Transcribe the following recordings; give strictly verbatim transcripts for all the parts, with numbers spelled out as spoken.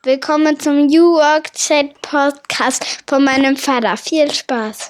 Willkommen zum New Work Chat Podcast von meinem Vater. Viel Spaß!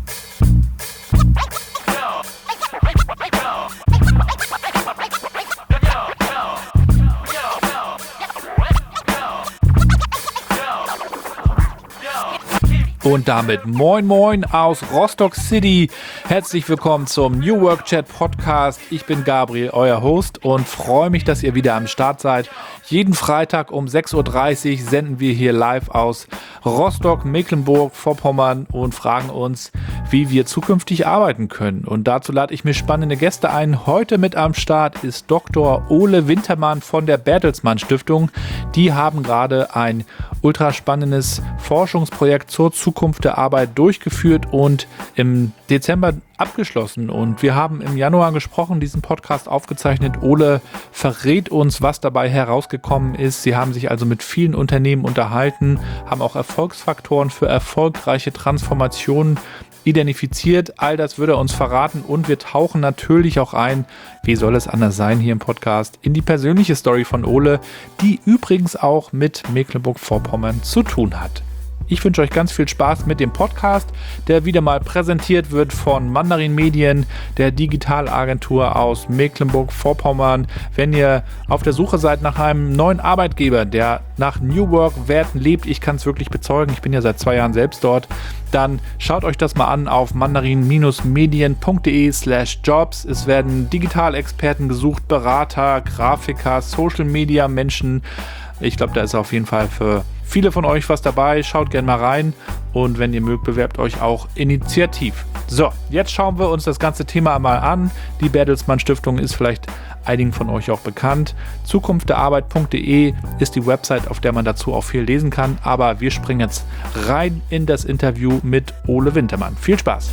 Und damit moin moin aus Rostock City. Herzlich willkommen zum New Work Chat Podcast. Ich bin Gabriel, euer Host, und freue mich, dass ihr wieder am Start seid. Jeden Freitag um sechs Uhr dreißig senden wir hier live aus Rostock, Mecklenburg-Vorpommern und fragen uns, wie wir zukünftig arbeiten können. Und dazu lade ich mir spannende Gäste ein. Heute mit am Start ist Doktor Ole Wintermann von der Bertelsmann Stiftung. Die haben gerade ein ultra spannendes Forschungsprojekt zur Zukunft der Arbeit durchgeführt und im Dezember abgeschlossen. Und wir haben im Januar gesprochen, diesen Podcast aufgezeichnet. Ole verrät uns, was dabei herausgekommen ist. Sie haben sich also mit vielen Unternehmen unterhalten, haben auch Erfolgsfaktoren für erfolgreiche Transformationen identifiziert. All das würde er uns verraten, und wir tauchen natürlich auch ein, wie soll es anders sein hier im Podcast, in die persönliche Story von Ole, die übrigens auch mit Mecklenburg-Vorpommern zu tun hat. Ich wünsche euch ganz viel Spaß mit dem Podcast, der wieder mal präsentiert wird von Mandarin Medien, der Digitalagentur aus Mecklenburg-Vorpommern. Wenn ihr auf der Suche seid nach einem neuen Arbeitgeber, der nach New Work-Werten lebt, ich kann es wirklich bezeugen, ich bin ja seit zwei Jahren selbst dort, dann schaut euch das mal an auf mandarin-medien.de slash jobs. Es werden Digitalexperten gesucht, Berater, Grafiker, Social-Media-Menschen. Ich glaube, da ist auf jeden Fall für viele von euch was dabei. Schaut gerne mal rein, und wenn ihr mögt, bewerbt euch auch initiativ. So, jetzt schauen wir uns das ganze Thema mal an. Die Bertelsmann Stiftung ist vielleicht einigen von euch auch bekannt. zukunft der arbeit punkt de ist die Website, auf der man dazu auch viel lesen kann. Aber wir springen jetzt rein in das Interview mit Ole Wintermann. Viel Spaß!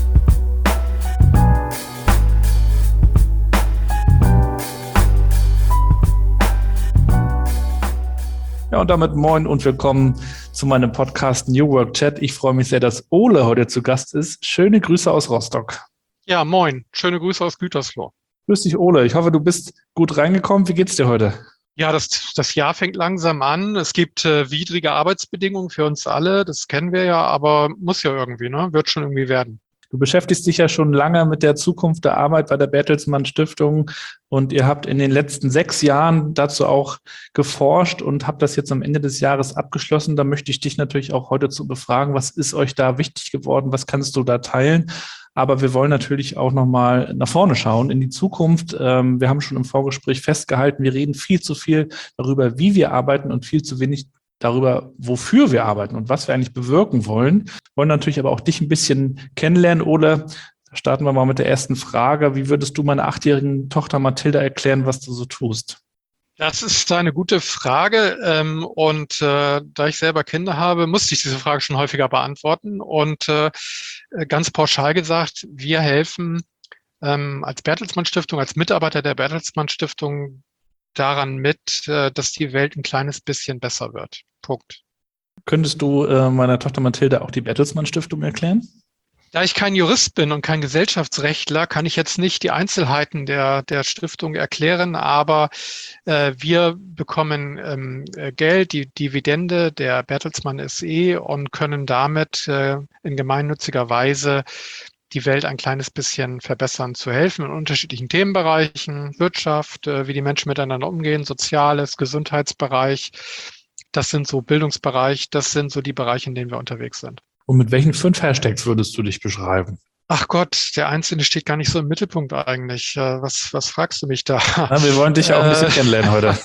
Ja, und damit moin und willkommen zu meinem Podcast New Work Chat. Ich freue mich sehr, dass Ole heute zu Gast ist. Schöne Grüße aus Rostock. Ja, moin. Schöne Grüße aus Gütersloh. Grüß dich, Ole. Ich hoffe, du bist gut reingekommen. Wie geht's dir heute? Ja, das, das Jahr fängt langsam an. Es gibt äh, widrige Arbeitsbedingungen für uns alle. Das kennen wir ja, aber muss ja irgendwie, ne? Wird schon irgendwie werden. Du beschäftigst dich ja schon lange mit der Zukunft der Arbeit bei der Bertelsmann Stiftung, und ihr habt in den letzten sechs Jahren dazu auch geforscht und habt das jetzt am Ende des Jahres abgeschlossen. Da möchte ich dich natürlich auch heute zu befragen, was ist euch da wichtig geworden, was kannst du da teilen? Aber wir wollen natürlich auch nochmal nach vorne schauen, in die Zukunft. Wir haben schon im Vorgespräch festgehalten, wir reden viel zu viel darüber, wie wir arbeiten, und viel zu wenig darüber, wofür wir arbeiten und was wir eigentlich bewirken wollen. Wir wollen natürlich aber auch dich ein bisschen kennenlernen, Ole. Da starten wir mal mit der ersten Frage. Wie würdest du meiner achtjährigen Tochter Mathilda erklären, was du so tust? Das ist eine gute Frage. Ähm, und äh, da ich selber Kinder habe, musste ich diese Frage schon häufiger beantworten. Und äh, ganz pauschal gesagt, wir helfen ähm, als Bertelsmann Stiftung, als Mitarbeiter der Bertelsmann Stiftung daran mit, dass die Welt ein kleines bisschen besser wird. Punkt. Könntest du äh, meiner Tochter Mathilda auch die Bertelsmann Stiftung erklären? Da ich kein Jurist bin und kein Gesellschaftsrechtler, kann ich jetzt nicht die Einzelheiten der, der Stiftung erklären, aber äh, wir bekommen ähm, Geld, die Dividende der Bertelsmann S E, und können damit äh, in gemeinnütziger Weise die Welt ein kleines bisschen verbessern, zu helfen in unterschiedlichen Themenbereichen, Wirtschaft, wie die Menschen miteinander umgehen, Soziales, Gesundheitsbereich. Das sind so Bildungsbereich, das sind so die Bereiche, in denen wir unterwegs sind. Und mit welchen fünf Hashtags würdest du dich beschreiben? Ach Gott, der Einzelne steht gar nicht so im Mittelpunkt eigentlich. Was, was fragst du mich da? Na, wir wollen dich ja auch ein bisschen äh, kennenlernen heute.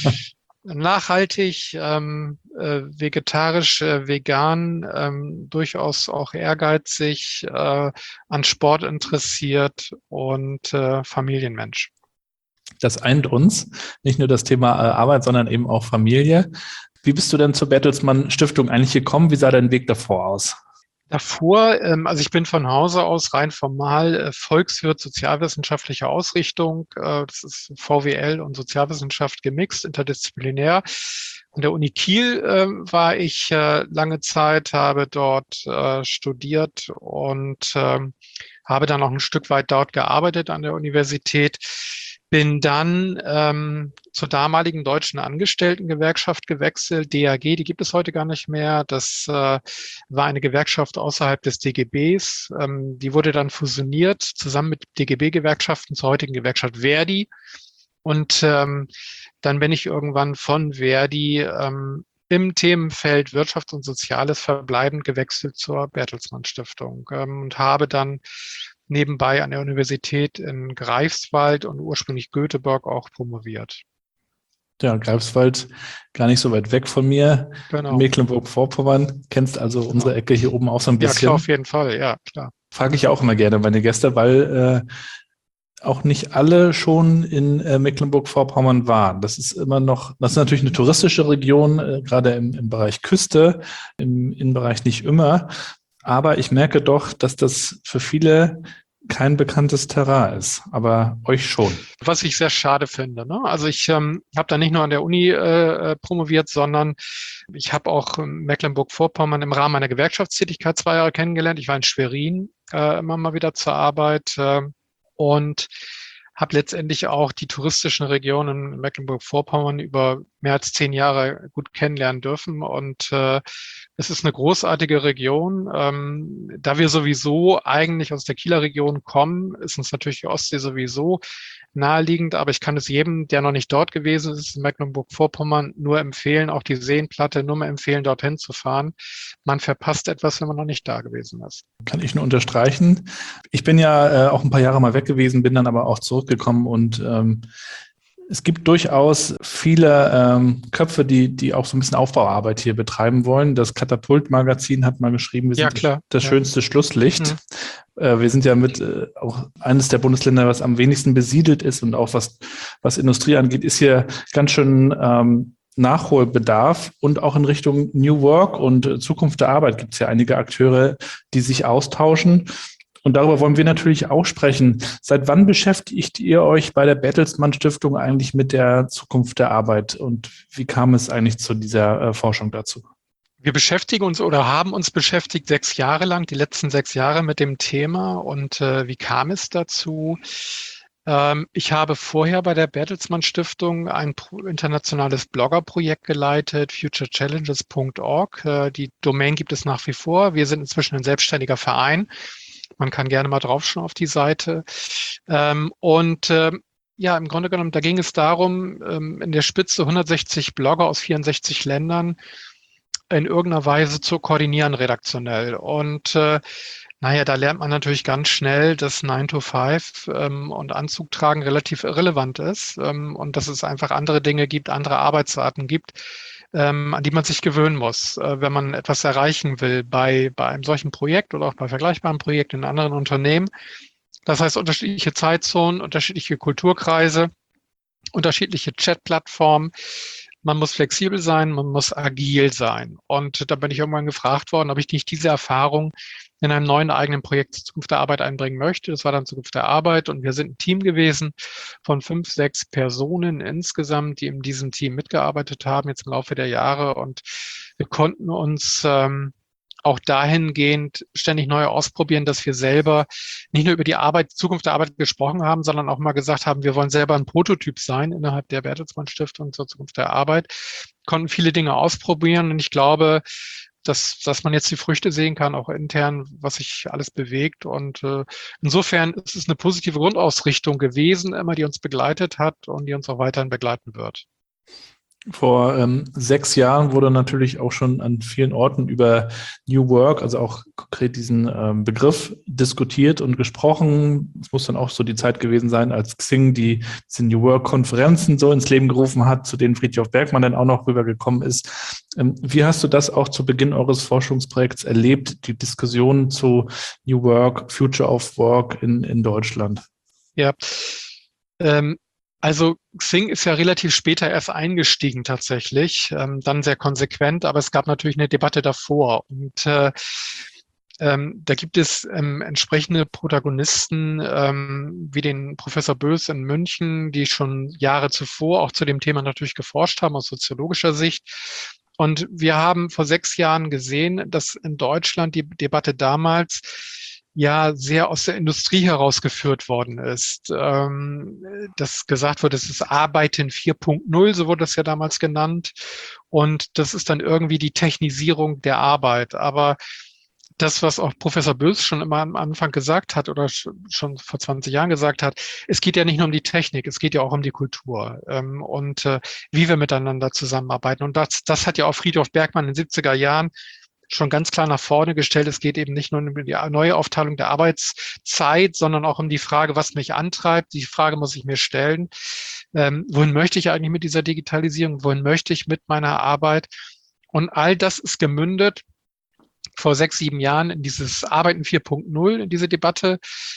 Nachhaltig, ähm, äh, vegetarisch, äh, vegan, ähm, durchaus auch ehrgeizig, äh, an Sport interessiert und äh, Familienmensch. Das eint uns, nicht nur das Thema äh, Arbeit, sondern eben auch Familie. Wie bist du denn zur Bertelsmann Stiftung eigentlich gekommen? Wie sah dein Weg davor aus? Davor, ähm, also ich bin von Hause aus rein formal äh, Volkswirt sozialwissenschaftlicher Ausrichtung. Äh, das ist V W L und Sozialwissenschaft gemixt, interdisziplinär. An der Uni Kiel äh, war ich äh, lange Zeit, habe dort äh, studiert und äh, habe dann auch ein Stück weit dort gearbeitet an der Universität. bin dann ähm, zur damaligen Deutschen Angestelltengewerkschaft gewechselt, D A G, die gibt es heute gar nicht mehr. Das äh, war eine Gewerkschaft außerhalb des D G Bs. Ähm, die wurde dann fusioniert, zusammen mit D G B-Gewerkschaften zur heutigen Gewerkschaft Verdi. Und ähm, dann bin ich irgendwann von Verdi ähm, im Themenfeld Wirtschaft und Soziales verbleibend gewechselt zur Bertelsmann Stiftung ähm, und habe dann nebenbei an der Universität in Greifswald und ursprünglich Göteborg auch promoviert. Ja, Greifswald gar nicht so weit weg von mir. Genau. Mecklenburg-Vorpommern, kennst also Genau. unsere Ecke hier oben auch so ein bisschen. Ja, klar, auf jeden Fall, ja, klar. Frage ich auch immer gerne meine Gäste, weil äh, auch nicht alle schon in äh, Mecklenburg-Vorpommern waren. Das ist immer noch, das ist natürlich eine touristische Region, äh, gerade im, im Bereich Küste, im Innenbereich nicht immer. Aber ich merke doch, dass das für viele kein bekanntes Terrain ist, aber euch schon. Was ich sehr schade finde. Ne? Also ich ähm, habe da nicht nur an der Uni äh, promoviert, sondern ich habe auch Mecklenburg-Vorpommern im Rahmen meiner Gewerkschaftstätigkeit zwei Jahre kennengelernt. Ich war in Schwerin äh, immer mal wieder zur Arbeit äh, und habe letztendlich auch die touristischen Regionen in Mecklenburg-Vorpommern über mehr als zehn Jahre gut kennenlernen dürfen. Und äh, es ist eine großartige Region. Ähm, da wir sowieso eigentlich aus der Kieler Region kommen, ist uns natürlich die Ostsee sowieso naheliegend. Aber ich kann es jedem, der noch nicht dort gewesen ist, in Mecklenburg-Vorpommern, nur empfehlen, auch die Seenplatte, nur mal empfehlen, dorthin zu fahren. Man verpasst etwas, wenn man noch nicht da gewesen ist. Kann ich nur unterstreichen. Ich bin ja äh, auch ein paar Jahre mal weg gewesen, bin dann aber auch zurückgekommen und ähm, es gibt durchaus viele ähm, Köpfe, die, die auch so ein bisschen Aufbauarbeit hier betreiben wollen. Das Katapult-Magazin hat mal geschrieben, wir sind Ja, klar. das Ja. schönste Schlusslicht. Mhm. Äh, wir sind ja mit äh, auch eines der Bundesländer, was am wenigsten besiedelt ist und auch was, was Industrie angeht, ist hier ganz schön ähm, Nachholbedarf und auch in Richtung New Work und äh, Zukunft der Arbeit gibt es ja einige Akteure, die sich austauschen. Und darüber wollen wir natürlich auch sprechen. Seit wann beschäftigt ihr euch bei der Bertelsmann Stiftung eigentlich mit der Zukunft der Arbeit und wie kam es eigentlich zu dieser äh, Forschung dazu? Wir beschäftigen uns oder haben uns beschäftigt sechs Jahre lang, die letzten sechs Jahre mit dem Thema. Und äh, wie kam es dazu? Ähm, ich habe vorher bei der Bertelsmann Stiftung ein pro- internationales Bloggerprojekt geleitet, future challenges punkt org. Äh, die Domain gibt es nach wie vor. Wir sind inzwischen ein selbstständiger Verein. Man kann gerne mal draufschauen auf die Seite. Ähm, und ähm, ja, im Grunde genommen, da ging es darum, ähm, in der Spitze hundertsechzig Blogger aus vierundsechzig Ländern in irgendeiner Weise zu koordinieren redaktionell. Und äh, naja, da lernt man natürlich ganz schnell, dass nine to five ähm, und Anzug tragen relativ irrelevant ist ähm, und dass es einfach andere Dinge gibt, andere Arbeitsarten gibt, ähm, an die man sich gewöhnen muss, äh, wenn man etwas erreichen will bei, bei einem solchen Projekt oder auch bei vergleichbaren Projekten in anderen Unternehmen. Das heißt, unterschiedliche Zeitzonen, unterschiedliche Kulturkreise, unterschiedliche Chatplattformen. Man muss flexibel sein, man muss agil sein. Und da bin ich irgendwann gefragt worden, ob ich nicht diese Erfahrung in einem neuen eigenen Projekt Zukunft der Arbeit einbringen möchte. Das war dann Zukunft der Arbeit und wir sind ein Team gewesen von fünf, sechs Personen insgesamt, die in diesem Team mitgearbeitet haben, jetzt im Laufe der Jahre. Und wir konnten uns ähm, auch dahingehend ständig neu ausprobieren, dass wir selber nicht nur über die Arbeit, Zukunft der Arbeit gesprochen haben, sondern auch mal gesagt haben, wir wollen selber ein Prototyp sein innerhalb der Bertelsmann Stiftung zur Zukunft der Arbeit, konnten viele Dinge ausprobieren und ich glaube, dass, dass man jetzt die Früchte sehen kann, auch intern, was sich alles bewegt und äh, insofern ist es eine positive Grundausrichtung gewesen, immer die uns begleitet hat und die uns auch weiterhin begleiten wird. Vor ähm, sechs Jahren wurde natürlich auch schon an vielen Orten über New Work, also auch konkret diesen ähm, Begriff diskutiert und gesprochen. Es muss dann auch so die Zeit gewesen sein, als Xing die diese New Work-Konferenzen so ins Leben gerufen hat, zu denen Frithjof Bergmann dann auch noch rübergekommen ist. Ähm, wie hast du das auch zu Beginn eures Forschungsprojekts erlebt, die Diskussion zu New Work, Future of Work in, in Deutschland? Ja, ähm, also Xing ist ja relativ später erst eingestiegen tatsächlich, ähm, dann sehr konsequent, aber es gab natürlich eine Debatte davor und äh, ähm, da gibt es ähm, entsprechende Protagonisten ähm, wie den Professor Bös in München, die schon Jahre zuvor auch zu dem Thema natürlich geforscht haben aus soziologischer Sicht. Und wir haben vor sechs Jahren gesehen, dass in Deutschland die Debatte damals ja sehr aus der Industrie herausgeführt worden ist. Ähm, dass gesagt wird, es ist Arbeiten vier Punkt null, so wurde das ja damals genannt. Und das ist dann irgendwie die Technisierung der Arbeit. Aber das, was auch Professor Bös schon immer am Anfang gesagt hat oder schon vor zwanzig Jahren gesagt hat, es geht ja nicht nur um die Technik, es geht ja auch um die Kultur ähm, und äh, wie wir miteinander zusammenarbeiten. Und das, das hat ja auch Friedhof Bergmann in den siebziger Jahren schon ganz klar nach vorne gestellt. Es geht eben nicht nur um die neue Aufteilung der Arbeitszeit, sondern auch um die Frage, was mich antreibt. Die Frage muss ich mir stellen, ähm, wohin möchte ich eigentlich mit dieser Digitalisierung? Wohin möchte ich mit meiner Arbeit? Und all das ist gemündet vor sechs, sieben Jahren in dieses Arbeiten vier Punkt null, in diese Debatte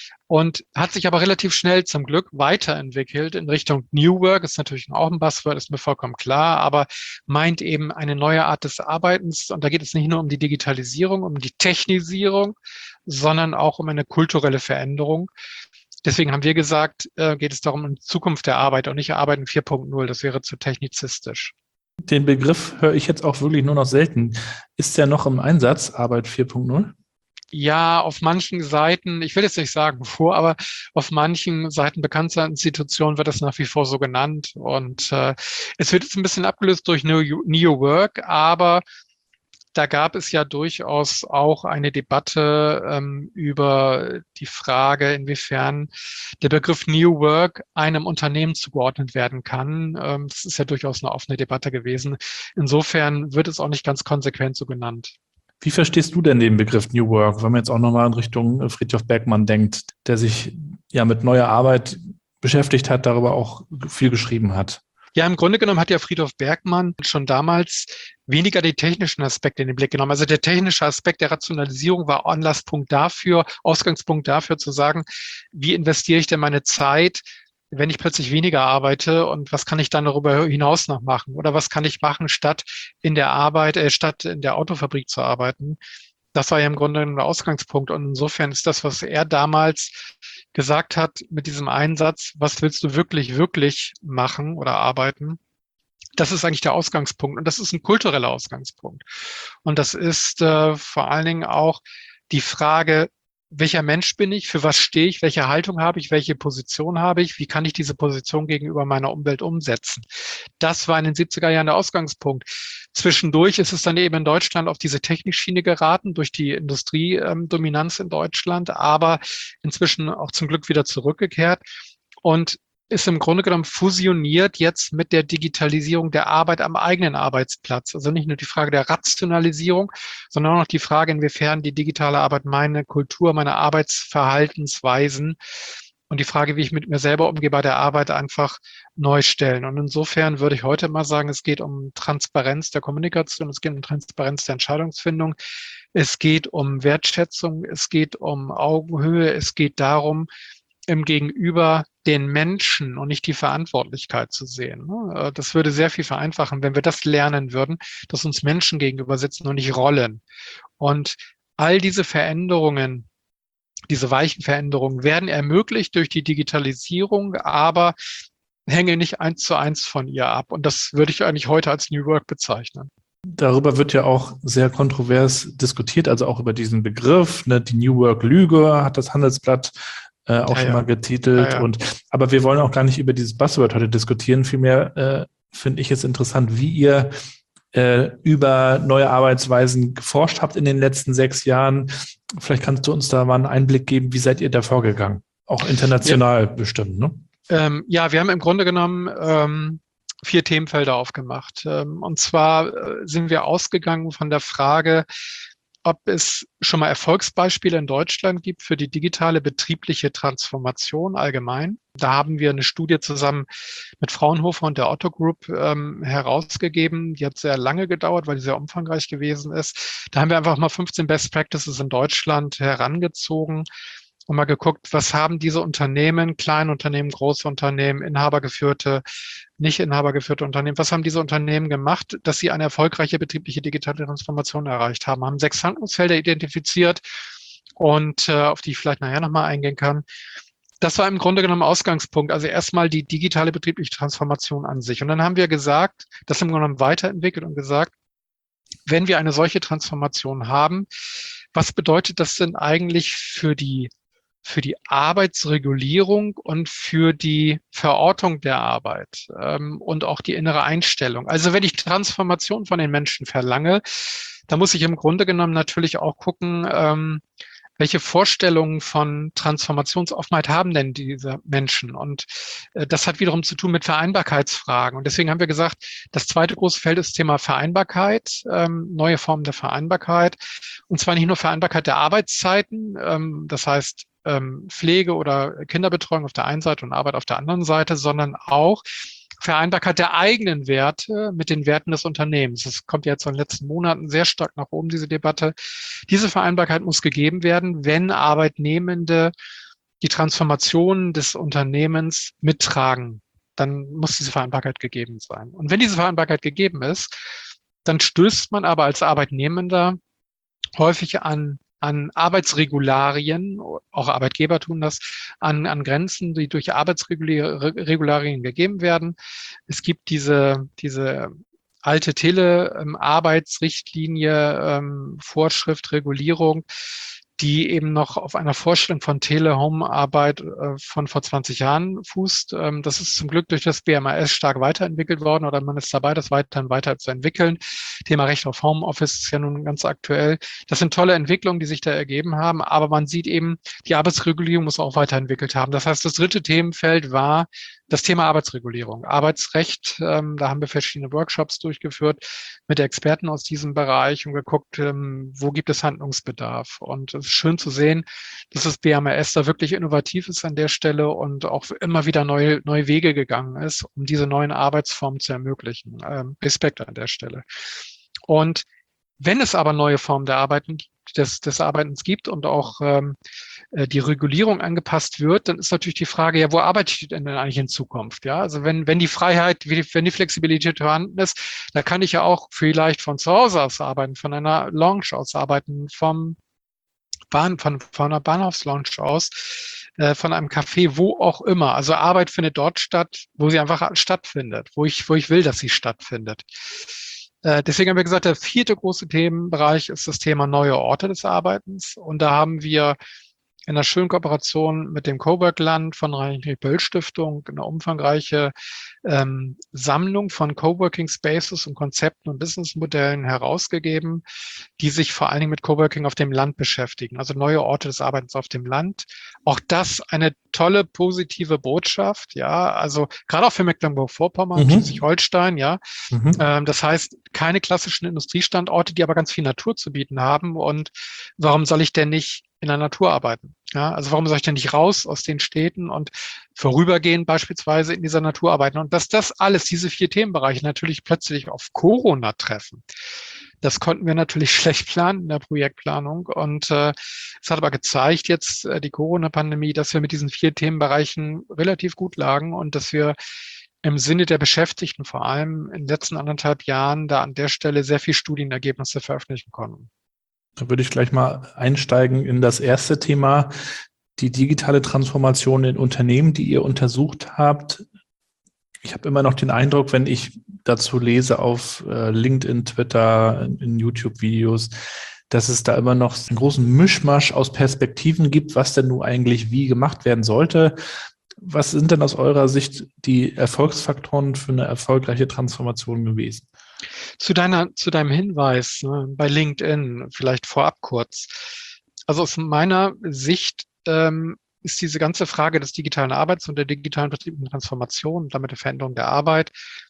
und hat sich aber relativ schnell zum Glück weiterentwickelt in Richtung New Work. Ist natürlich auch ein Buzzword, ist mir vollkommen klar, aber meint eben eine neue Art des Arbeitens. Und da geht es nicht nur um die Digitalisierung, um die Technisierung, sondern auch um eine kulturelle Veränderung. Deswegen haben wir gesagt, äh, geht es darum, um die Zukunft der Arbeit und nicht Arbeiten vier Punkt null. Das wäre zu technizistisch. Den Begriff höre ich jetzt auch wirklich nur noch selten. Ist der noch im Einsatz, Arbeit vier Punkt null? Ja, auf manchen Seiten, ich will jetzt nicht sagen vor, aber auf manchen Seiten bekannter Institutionen wird das nach wie vor so genannt. Und äh, es wird jetzt ein bisschen abgelöst durch New, New Work, aber da gab es ja durchaus auch eine Debatte ähm, über die Frage, inwiefern der Begriff New Work einem Unternehmen zugeordnet werden kann. Ähm, das ist ja durchaus eine offene Debatte gewesen. Insofern wird es auch nicht ganz konsequent so genannt. Wie verstehst du denn den Begriff New Work, wenn man jetzt auch nochmal in Richtung Friedhof Bergmann denkt, der sich ja mit neuer Arbeit beschäftigt hat, darüber auch viel geschrieben hat? Ja, im Grunde genommen hat ja Friedhof Bergmann schon damals weniger die technischen Aspekte in den Blick genommen. Also der technische Aspekt der Rationalisierung war Anlasspunkt dafür, Ausgangspunkt dafür zu sagen, wie investiere ich denn meine Zeit, wenn ich plötzlich weniger arbeite und was kann ich dann darüber hinaus noch machen? Oder was kann ich machen, statt in der Arbeit, äh, statt in der Autofabrik zu arbeiten? Das war ja im Grunde ein Ausgangspunkt. Und insofern ist das, was er damals gesagt hat mit diesem Einsatz, was willst du wirklich, wirklich machen oder arbeiten? Das ist eigentlich der Ausgangspunkt. Und das ist ein kultureller Ausgangspunkt. Und das ist äh, vor allen Dingen auch die Frage, welcher Mensch bin ich, für was stehe ich, welche Haltung habe ich, welche Position habe ich, wie kann ich diese Position gegenüber meiner Umwelt umsetzen. Das war in den siebziger Jahren der Ausgangspunkt. Zwischendurch ist es dann eben in Deutschland auf diese Technikschiene geraten durch die Industriedominanz in Deutschland, aber inzwischen auch zum Glück wieder zurückgekehrt und ist im Grunde genommen fusioniert jetzt mit der Digitalisierung der Arbeit am eigenen Arbeitsplatz. Also nicht nur die Frage der Rationalisierung, sondern auch noch die Frage, inwiefern die digitale Arbeit meine Kultur, meine Arbeitsverhaltensweisen und die Frage, wie ich mit mir selber umgehe bei der Arbeit, einfach neu stellen. Und insofern würde ich heute mal sagen, es geht um Transparenz der Kommunikation, es geht um Transparenz der Entscheidungsfindung, es geht um Wertschätzung, es geht um Augenhöhe, es geht darum, im Gegenüber den Menschen und nicht die Verantwortlichkeit zu sehen. Das würde sehr viel vereinfachen, wenn wir das lernen würden, dass uns Menschen gegenüber sitzen und nicht Rollen. Und all diese Veränderungen, diese weichen Veränderungen werden ermöglicht durch die Digitalisierung, aber hängen nicht eins zu eins von ihr ab. Und das würde ich eigentlich heute als New Work bezeichnen. Darüber wird ja auch sehr kontrovers diskutiert, also auch über diesen Begriff, ne, die New Work-Lüge hat das Handelsblatt Äh, auch ja, schon mal getitelt. Ja, ja. Und aber wir wollen auch gar nicht über dieses Buzzword heute diskutieren. Vielmehr äh, finde ich es interessant, wie ihr äh, über neue Arbeitsweisen geforscht habt in den letzten sechs Jahren. Vielleicht kannst du uns da mal einen Einblick geben, wie seid ihr da vorgegangen? Auch international ja. bestimmt, ne? Ähm, ja, wir haben im Grunde genommen ähm, vier Themenfelder aufgemacht. Ähm, und zwar äh, sind wir ausgegangen von der Frage, ob es schon mal Erfolgsbeispiele in Deutschland gibt für die digitale betriebliche Transformation allgemein. Da haben wir eine Studie zusammen mit Fraunhofer und der Otto Group ähm, herausgegeben. Die hat sehr lange gedauert, weil die sehr umfangreich gewesen ist. Da haben wir einfach mal fünfzehn Best Practices in Deutschland herangezogen und mal geguckt, was haben diese Unternehmen, kleine Unternehmen, große Unternehmen, inhabergeführte, nicht inhabergeführte Unternehmen, was haben diese Unternehmen gemacht, dass sie eine erfolgreiche betriebliche digitale Transformation erreicht haben, haben sechs Handlungsfelder identifiziert und äh, auf die ich vielleicht nachher nochmal eingehen kann. Das war im Grunde genommen Ausgangspunkt, also erstmal die digitale betriebliche Transformation an sich. Und dann haben wir gesagt, das im Grunde genommen weiterentwickelt und gesagt, wenn wir eine solche Transformation haben, was bedeutet das denn eigentlich für die, für die Arbeitsregulierung und für die Verortung der Arbeit ähm, und auch die innere Einstellung? Also wenn ich Transformation von den Menschen verlange, da muss ich im Grunde genommen natürlich auch gucken, ähm, welche Vorstellungen von Transformationsoffenheit haben denn diese Menschen? Und äh, das hat wiederum zu tun mit Vereinbarkeitsfragen. Und deswegen haben wir gesagt, das zweite große Feld ist das Thema Vereinbarkeit, ähm, neue Formen der Vereinbarkeit. Und zwar nicht nur Vereinbarkeit der Arbeitszeiten, ähm, das heißt ähm, Pflege oder Kinderbetreuung auf der einen Seite und Arbeit auf der anderen Seite, sondern auch Vereinbarkeit der eigenen Werte mit den Werten des Unternehmens. Das kommt jetzt in den letzten Monaten sehr stark nach oben, diese Debatte. Diese Vereinbarkeit muss gegeben werden, wenn Arbeitnehmende die Transformation des Unternehmens mittragen. Dann muss diese Vereinbarkeit gegeben sein. Und wenn diese Vereinbarkeit gegeben ist, dann stößt man aber als Arbeitnehmender häufig an an Arbeitsregularien, auch Arbeitgeber tun das, an, an Grenzen, die durch Arbeitsregularien gegeben werden. Es gibt diese, diese alte Tele-Arbeitsrichtlinie, ähm, Vorschrift, Regulierung, die eben noch auf einer Vorstellung von Tele-Home-Arbeit äh, von vor zwanzig Jahren fußt. Ähm, das ist zum Glück durch das B M A S stark weiterentwickelt worden oder man ist dabei, das weiterhin weiterzuentwickeln. Thema Recht auf Homeoffice ist ja nun ganz aktuell. Das sind tolle Entwicklungen, die sich da ergeben haben, aber man sieht eben, die Arbeitsregulierung muss auch weiterentwickelt haben. Das heißt, das dritte Themenfeld war das Thema Arbeitsregulierung. Arbeitsrecht, ähm, da haben wir verschiedene Workshops durchgeführt mit Experten aus diesem Bereich und geguckt, ähm, wo gibt es Handlungsbedarf. Und es ist schön zu sehen, dass das B M A S da wirklich innovativ ist an der Stelle und auch immer wieder neue, neue Wege gegangen ist, um diese neuen Arbeitsformen zu ermöglichen. Ähm, Respekt an der Stelle. Und wenn es aber neue Formen der Arbeiten, des, des Arbeitens gibt und auch ähm, die Regulierung angepasst wird, dann ist natürlich die Frage, ja, wo arbeite ich denn eigentlich in Zukunft? Ja, also wenn, wenn die Freiheit, wenn die Flexibilität vorhanden ist, da kann ich ja auch vielleicht von zu Hause aus arbeiten, von einer Lounge aus arbeiten, vom Bahn, von, von einer Bahnhofslounge aus, äh, von einem Café, wo auch immer. Also Arbeit findet dort statt, wo sie einfach stattfindet, wo ich, wo ich will, dass sie stattfindet. Äh, deswegen haben wir gesagt, der vierte große Themenbereich ist das Thema neue Orte des Arbeitens. Und da haben wir in einer schönen Kooperation mit dem Cowork-Land von der Heinrich-Böll-Stiftung eine umfangreiche ähm, Sammlung von Coworking Spaces und Konzepten und Businessmodellen herausgegeben, die sich vor allen Dingen mit Coworking auf dem Land beschäftigen, also neue Orte des Arbeitens auf dem Land. Auch das eine tolle, positive Botschaft, ja, also gerade auch für Mecklenburg-Vorpommern, Mhm. Schleswig-Holstein, ja. Mhm. Ähm, das heißt, keine klassischen Industriestandorte, die aber ganz viel Natur zu bieten haben. Und warum soll ich denn nicht in der Natur arbeiten? Ja, also warum soll ich denn nicht raus aus den Städten und vorübergehend beispielsweise in dieser Natur arbeiten? Und dass das alles, diese vier Themenbereiche natürlich plötzlich auf Corona treffen, das konnten wir natürlich schlecht planen in der Projektplanung. Und äh, es hat aber gezeigt jetzt äh, die Corona-Pandemie, dass wir mit diesen vier Themenbereichen relativ gut lagen und dass wir im Sinne der Beschäftigten vor allem in den letzten anderthalb Jahren da an der Stelle sehr viel Studienergebnisse veröffentlichen konnten. Da würde ich gleich mal einsteigen in das erste Thema, die digitale Transformation in Unternehmen, die ihr untersucht habt. Ich habe immer noch den Eindruck, wenn ich dazu lese auf äh, LinkedIn, Twitter, in, in YouTube-Videos, dass es da immer noch einen großen Mischmasch aus Perspektiven gibt, was denn nun eigentlich wie gemacht werden sollte. Was sind denn aus eurer Sicht die Erfolgsfaktoren für eine erfolgreiche Transformation gewesen? Zu deiner, zu deinem Hinweis, ne, bei LinkedIn, vielleicht vorab kurz. Also aus meiner Sicht ähm, ist diese ganze Frage des digitalen Arbeits und der digitalen betrieblichen Transformation und damit der Veränderung der Arbeit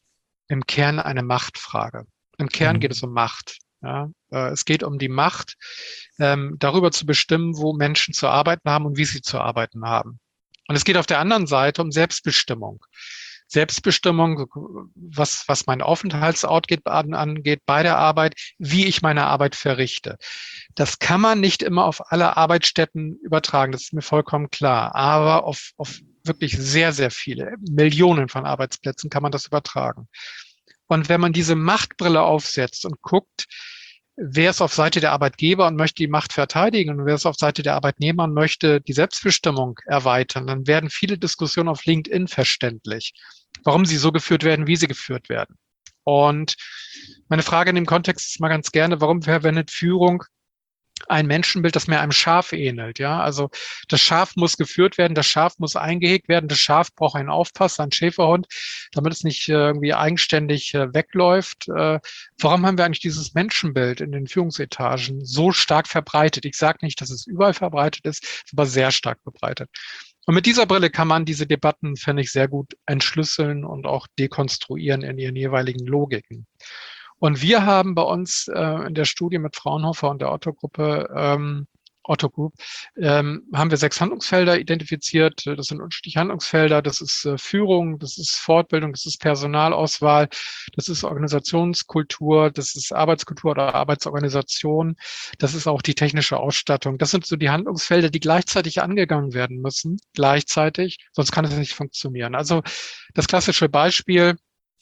im Kern eine Machtfrage. Im Kern mhm. geht es um Macht. Ja, äh, es geht um die Macht, ähm, darüber zu bestimmen, wo Menschen zu arbeiten haben und wie sie zu arbeiten haben. Und es geht auf der anderen Seite um Selbstbestimmung. Selbstbestimmung, was, was mein Aufenthaltsort geht, angeht bei der Arbeit, wie ich meine Arbeit verrichte. Das kann man nicht immer auf alle Arbeitsstätten übertragen, das ist mir vollkommen klar. Aber auf, auf wirklich sehr, sehr viele, Millionen von Arbeitsplätzen kann man das übertragen. Und wenn man diese Machtbrille aufsetzt und guckt, wer ist auf Seite der Arbeitgeber und möchte die Macht verteidigen und wer ist auf Seite der Arbeitnehmer und möchte die Selbstbestimmung erweitern, dann werden viele Diskussionen auf LinkedIn verständlich, warum sie so geführt werden, wie sie geführt werden. Und meine Frage in dem Kontext ist mal ganz gerne, warum verwendet Führung ein Menschenbild, das mehr einem Schaf ähnelt. Ja, also das Schaf muss geführt werden, das Schaf muss eingehegt werden, das Schaf braucht einen Aufpasser, einen Schäferhund, damit es nicht äh, irgendwie eigenständig äh, wegläuft. Äh, warum haben wir eigentlich dieses Menschenbild in den Führungsetagen so stark verbreitet? Ich sage nicht, dass es überall verbreitet ist, ist aber sehr stark verbreitet. Und mit dieser Brille kann man diese Debatten, finde ich, sehr gut entschlüsseln und auch dekonstruieren in ihren jeweiligen Logiken. Und wir haben bei uns äh, in der Studie mit Fraunhofer und der Otto-Gruppe, ähm, Otto Group, ähm, haben wir sechs Handlungsfelder identifiziert. Das sind unterschiedliche Handlungsfelder. Das ist äh, Führung, das ist Fortbildung, das ist Personalauswahl, das ist Organisationskultur, das ist Arbeitskultur oder Arbeitsorganisation. Das ist auch die technische Ausstattung. Das sind so die Handlungsfelder, die gleichzeitig angegangen werden müssen, gleichzeitig, sonst kann es nicht funktionieren. Also das klassische Beispiel,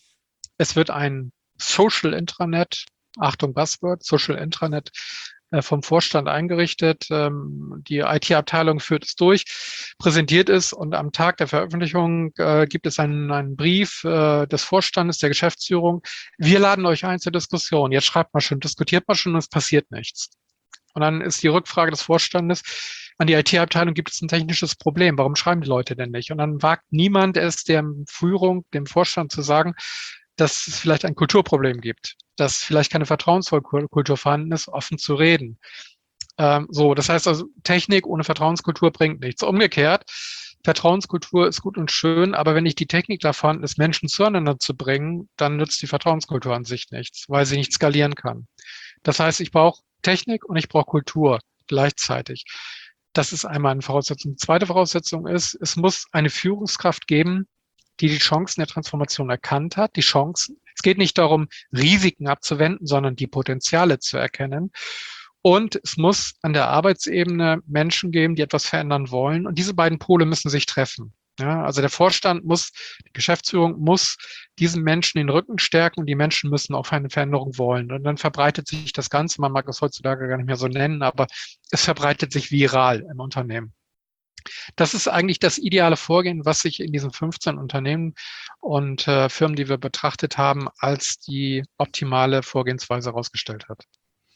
es wird ein Social Intranet, Achtung Buzzword, Social Intranet äh, vom Vorstand eingerichtet. Ähm, die I T-Abteilung führt es durch, präsentiert es und am Tag der Veröffentlichung äh, gibt es einen, einen Brief äh, des Vorstandes, der Geschäftsführung. Wir laden euch ein zur Diskussion. Jetzt schreibt mal schon, diskutiert mal schon und es passiert nichts. Und dann ist die Rückfrage des Vorstandes, an die I T-Abteilung gibt es ein technisches Problem. Warum schreiben die Leute denn nicht? Und dann wagt niemand es, der Führung, dem Vorstand zu sagen, dass es vielleicht ein Kulturproblem gibt, dass vielleicht keine Vertrauenskultur vorhanden ist, offen zu reden. Ähm, so, das heißt also, Technik ohne Vertrauenskultur bringt nichts. Umgekehrt, Vertrauenskultur ist gut und schön, aber wenn nicht die Technik da vorhanden ist, Menschen zueinander zu bringen, dann nützt die Vertrauenskultur an sich nichts, weil sie nicht skalieren kann. Das heißt, ich brauche Technik und ich brauche Kultur gleichzeitig. Das ist einmal eine Voraussetzung. Die zweite Voraussetzung ist, es muss eine Führungskraft geben, die die Chancen der Transformation erkannt hat, die Chancen. Es geht nicht darum, Risiken abzuwenden, sondern die Potenziale zu erkennen. Und es muss an der Arbeitsebene Menschen geben, die etwas verändern wollen. Und diese beiden Pole müssen sich treffen. Ja, also der Vorstand muss, die Geschäftsführung muss diesen Menschen den Rücken stärken und die Menschen müssen auch eine Veränderung wollen. Und dann verbreitet sich das Ganze, man mag es heutzutage gar nicht mehr so nennen, aber es verbreitet sich viral im Unternehmen. Das ist eigentlich das ideale Vorgehen, was sich in diesen fünfzehn Unternehmen und äh, Firmen, die wir betrachtet haben, als die optimale Vorgehensweise herausgestellt hat.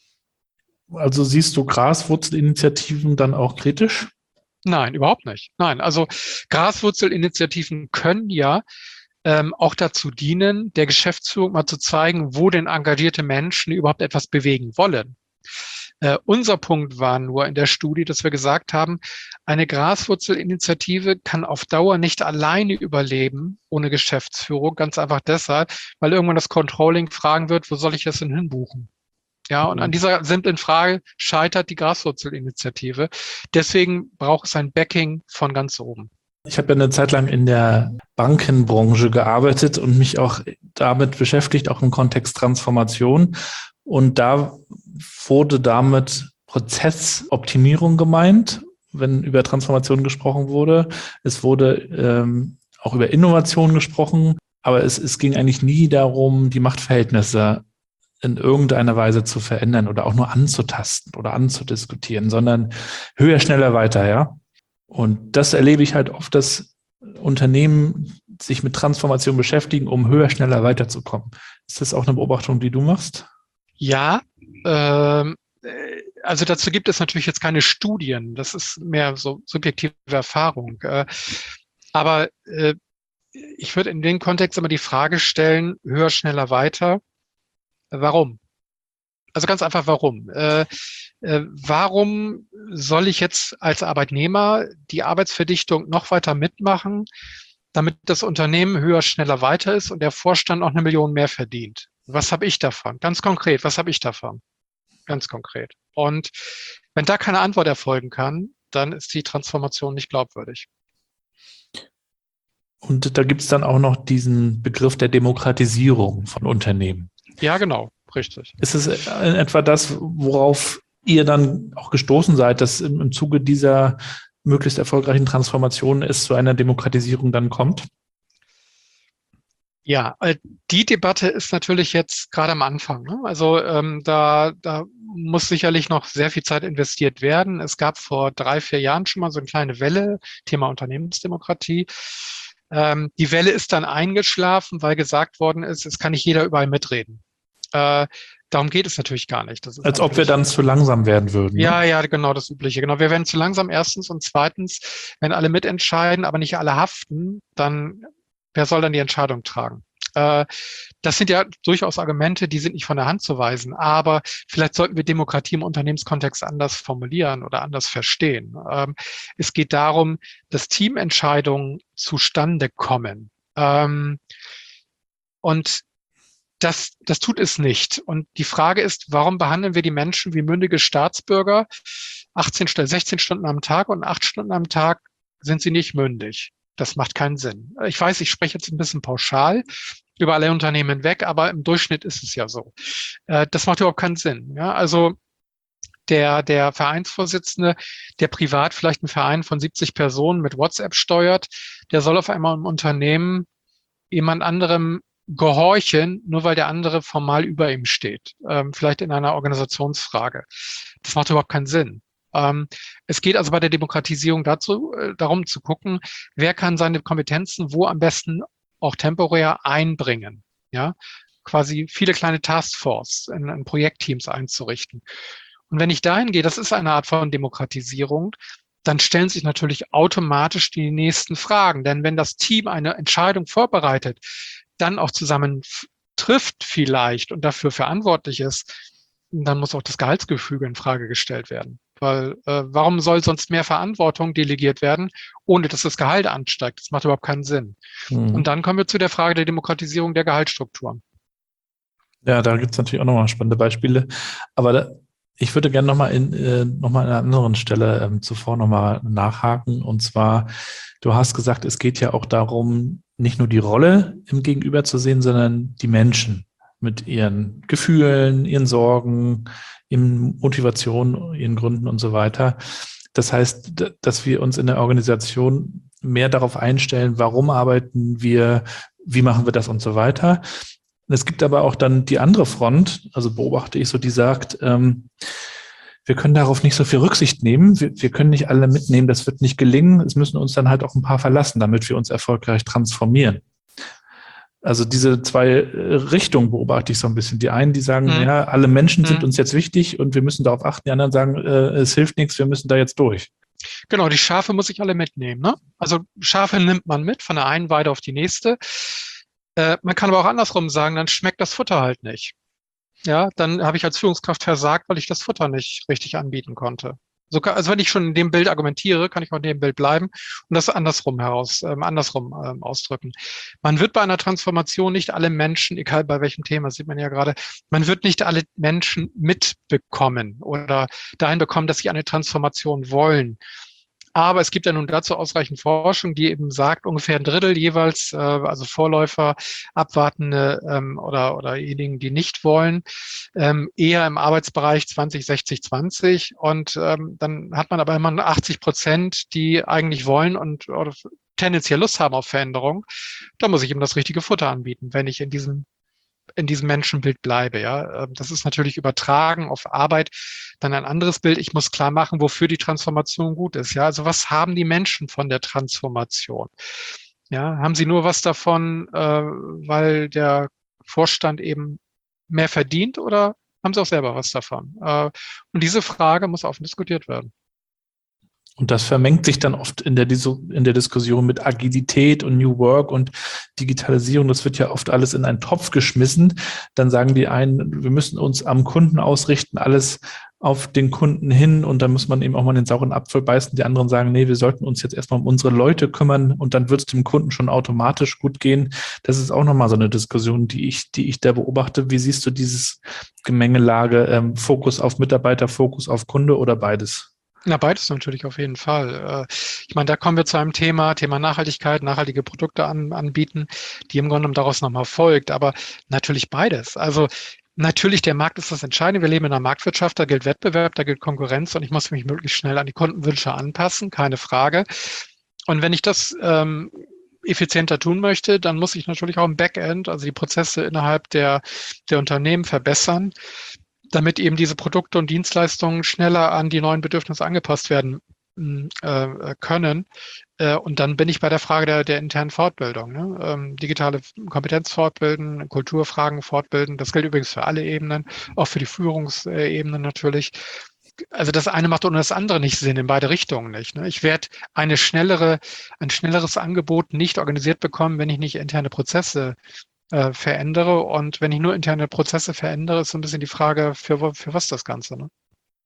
Also siehst du Graswurzelinitiativen dann auch kritisch? Nein, überhaupt nicht. Nein, also Graswurzelinitiativen können ja ähm, auch dazu dienen, der Geschäftsführung mal zu zeigen, wo denn engagierte Menschen überhaupt etwas bewegen wollen. Äh, unser Punkt war nur in der Studie, dass wir gesagt haben, eine Graswurzelinitiative kann auf Dauer nicht alleine überleben, ohne Geschäftsführung, ganz einfach deshalb, weil irgendwann das Controlling fragen wird, wo soll ich das denn hinbuchen? Ja, und an dieser simplen Frage scheitert die Graswurzelinitiative. Deswegen braucht es ein Backing von ganz oben. Ich habe ja eine Zeit lang in der Bankenbranche gearbeitet und mich auch damit beschäftigt, auch im Kontext Transformation. Und da wurde damit Prozessoptimierung gemeint, wenn über Transformation gesprochen wurde. Es wurde ähm, auch über Innovation gesprochen, aber es, es ging eigentlich nie darum, die Machtverhältnisse in irgendeiner Weise zu verändern oder auch nur anzutasten oder anzudiskutieren, sondern höher, schneller, weiter, ja. Und das erlebe ich halt oft, dass Unternehmen sich mit Transformation beschäftigen, um höher, schneller weiterzukommen. Ist das auch eine Beobachtung, die du machst? Ja, ähm, also dazu gibt es natürlich jetzt keine Studien. Das ist mehr so subjektive Erfahrung. Äh, aber äh, ich würde in dem Kontext immer die Frage stellen, höher, schneller, weiter. Warum? Also ganz einfach, warum? Äh, äh, warum soll ich jetzt als Arbeitnehmer die Arbeitsverdichtung noch weiter mitmachen, damit das Unternehmen höher, schneller, weiter ist und der Vorstand auch eine Million mehr verdient? Was habe ich davon? Ganz konkret, was habe ich davon? Ganz konkret. Und wenn da keine Antwort erfolgen kann, dann ist die Transformation nicht glaubwürdig. Und da gibt es dann auch noch diesen Begriff der Demokratisierung von Unternehmen. Ja, genau, richtig. Ist es in etwa das, worauf ihr dann auch gestoßen seid, dass im, im Zuge dieser möglichst erfolgreichen Transformation es zu einer Demokratisierung dann kommt? Ja, die Debatte ist natürlich jetzt gerade am Anfang. Ne? Also ähm, da, da muss sicherlich noch sehr viel Zeit investiert werden. Es gab vor drei, vier Jahren schon mal so eine kleine Welle, Thema Unternehmensdemokratie. Ähm, die Welle ist dann eingeschlafen, weil gesagt worden ist, es kann nicht jeder überall mitreden. Äh, Darum geht es natürlich gar nicht. Das ist Als ob wir dann zu langsam werden würden. Ja, ne? ja, genau, das Übliche. Genau, wir werden zu langsam erstens und zweitens, wenn alle mitentscheiden, aber nicht alle haften, dann wer soll dann die Entscheidung tragen? Äh, das sind ja durchaus Argumente, die sind nicht von der Hand zu weisen, aber vielleicht sollten wir Demokratie im Unternehmenskontext anders formulieren oder anders verstehen. Ähm, es geht darum, dass Teamentscheidungen zustande kommen. Ähm, und Das, das tut es nicht. Und die Frage ist, warum behandeln wir die Menschen wie mündige Staatsbürger achtzehn, sechzehn Stunden am Tag und acht Stunden am Tag sind sie nicht mündig? Das macht keinen Sinn. Ich weiß, ich spreche jetzt ein bisschen pauschal über alle Unternehmen hinweg, aber im Durchschnitt ist es ja so. Das macht überhaupt keinen Sinn. Ja, also der, der Vereinsvorsitzende, der privat vielleicht einen Verein von siebzig Personen mit WhatsApp steuert, der soll auf einmal im Unternehmen jemand anderem gehorchen, nur weil der andere formal über ihm steht. Ähm, vielleicht in einer Organisationsfrage. Das macht überhaupt keinen Sinn. Ähm, es geht also bei der Demokratisierung dazu, äh, darum zu gucken, wer kann seine Kompetenzen wo am besten auch temporär einbringen. Ja, quasi viele kleine Taskforce in, in Projektteams einzurichten. Und wenn ich dahin gehe, das ist eine Art von Demokratisierung, dann stellen sich natürlich automatisch die nächsten Fragen. Denn wenn das Team eine Entscheidung vorbereitet, dann auch zusammen trifft vielleicht und dafür verantwortlich ist, dann muss auch das Gehaltsgefüge in Frage gestellt werden. Weil äh, warum soll sonst mehr Verantwortung delegiert werden, ohne dass das Gehalt ansteigt? Das macht überhaupt keinen Sinn. Mhm. Und dann kommen wir zu der Frage der Demokratisierung der Gehaltsstrukturen. Ja, da gibt es natürlich auch nochmal spannende Beispiele. Aber da, ich würde gerne nochmal in, äh, noch mal an einer anderen Stelle ähm, zuvor nochmal nachhaken. Und zwar, du hast gesagt, es geht ja auch darum, nicht nur die Rolle im Gegenüber zu sehen, sondern die Menschen mit ihren Gefühlen, ihren Sorgen, ihren Motivationen, ihren Gründen und so weiter. Das heißt, dass wir uns in der Organisation mehr darauf einstellen, warum arbeiten wir, wie machen wir das und so weiter. Es gibt aber auch dann die andere Front, also beobachte ich so, die sagt, ähm, wir können darauf nicht so viel Rücksicht nehmen, wir, wir können nicht alle mitnehmen, das wird nicht gelingen, es müssen uns dann halt auch ein paar verlassen, damit wir uns erfolgreich transformieren. Also diese zwei Richtungen beobachte ich so ein bisschen. Die einen, die sagen, Mhm. ja, alle Menschen sind Mhm. uns jetzt wichtig und wir müssen darauf achten, die anderen sagen, äh, es hilft nichts, wir müssen da jetzt durch. Genau, die Schafe muss ich alle mitnehmen. Ne? Also Schafe nimmt man mit von der einen Weide auf die nächste. Äh, man kann aber auch andersrum sagen, dann schmeckt das Futter halt nicht. Ja, dann habe ich als Führungskraft versagt, weil ich das Futter nicht richtig anbieten konnte. So, kann- also wenn ich schon in dem Bild argumentiere, kann ich auch in dem Bild bleiben und das andersrum heraus, ähm, andersrum ähm, ausdrücken. Man wird bei einer Transformation nicht alle Menschen, egal bei welchem Thema, sieht man ja gerade, man wird nicht alle Menschen mitbekommen oder dahin bekommen, dass sie eine Transformation wollen. Aber es gibt ja nun dazu ausreichend Forschung, die eben sagt, ungefähr ein Drittel jeweils, äh, also Vorläufer, Abwartende ähm, oder oder diejenigen, die nicht wollen, ähm, eher im Arbeitsbereich zwanzig, sechzig, zwanzig. Und ähm, dann hat man aber immer nur achtzig Prozent, die eigentlich wollen und oder tendenziell Lust haben auf Veränderung. Da muss ich eben das richtige Futter anbieten, wenn ich in diesem in diesem Menschenbild bleibe. Ja, Ähm, das ist natürlich übertragen auf Arbeit dann ein anderes Bild. Ich muss klar machen, wofür die Transformation gut ist. Ja, also was haben die Menschen von der Transformation? Ja, haben sie nur was davon, äh, weil der Vorstand eben mehr verdient oder haben sie auch selber was davon? Äh, und diese Frage muss offen diskutiert werden. Und das vermengt sich dann oft in der, Dis- in der Diskussion mit Agilität und New Work und Digitalisierung. Das wird ja oft alles in einen Topf geschmissen. Dann sagen die einen, wir müssen uns am Kunden ausrichten, alles auf den Kunden hin. Und dann muss man eben auch mal den sauren Apfel beißen. Die anderen sagen, nee, wir sollten uns jetzt erstmal um unsere Leute kümmern und dann wird es dem Kunden schon automatisch gut gehen. Das ist auch nochmal so eine Diskussion, die ich, die ich da beobachte. Wie siehst du dieses Gemengelage, ähm, Fokus auf Mitarbeiter, Fokus auf Kunde oder beides? Na, beides natürlich auf jeden Fall. Äh, Ich meine, da kommen wir zu einem Thema, Thema Nachhaltigkeit, nachhaltige Produkte an, anbieten, die im Grunde genommen daraus nochmal folgt. Aber natürlich beides. Also natürlich, der Markt ist das Entscheidende. Wir leben in einer Marktwirtschaft, da gilt Wettbewerb, da gilt Konkurrenz und ich muss mich möglichst schnell an die Kundenwünsche anpassen, keine Frage. Und wenn ich das ähm, effizienter tun möchte, dann muss ich natürlich auch im Backend, also die Prozesse innerhalb der, der Unternehmen verbessern, damit eben diese Produkte und Dienstleistungen schneller an die neuen Bedürfnisse angepasst werden äh, können. Äh, und dann bin ich bei der Frage der, der internen Fortbildung. Ne? Ähm, digitale Kompetenz fortbilden, Kulturfragen fortbilden. Das gilt übrigens für alle Ebenen, auch für die Führungsebene natürlich. Also das eine macht ohne das andere nicht Sinn, in beide Richtungen nicht. Ne? Ich werde eine schnellere, ein schnelleres Angebot nicht organisiert bekommen, wenn ich nicht interne Prozesse äh, verändere. Und wenn ich nur interne Prozesse verändere, ist so ein bisschen die Frage, für, für was das Ganze. Ne?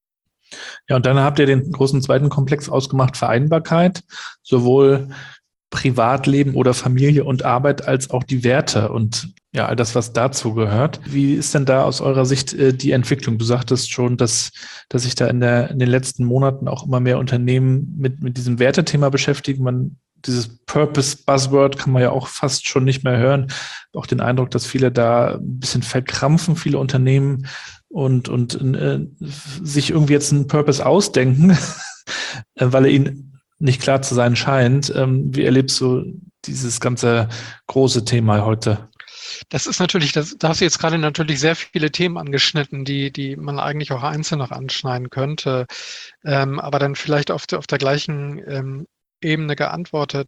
Ja, und dann habt ihr den großen zweiten Komplex ausgemacht, Vereinbarkeit, sowohl Privatleben oder Familie und Arbeit als auch die Werte und ja, all das, was dazu gehört. Wie ist denn da aus eurer Sicht äh, die Entwicklung? Du sagtest schon, dass, dass sich da in, der, in den letzten Monaten auch immer mehr Unternehmen mit, mit diesem Wertethema beschäftigen. Man, dieses Purpose-Buzzword kann man ja auch fast schon nicht mehr hören. Auch den Eindruck, dass viele da ein bisschen verkrampfen, viele Unternehmen und, und äh, sich irgendwie jetzt einen Purpose ausdenken, weil er ihnen nicht klar zu sein scheint. Ähm, wie erlebst du dieses ganze große Thema heute? Das ist natürlich, das, da hast du jetzt gerade natürlich sehr viele Themen angeschnitten, die, die man eigentlich auch einzeln noch anschneiden könnte, ähm, aber dann vielleicht auf der, auf der gleichen ähm, Ebene geantwortet.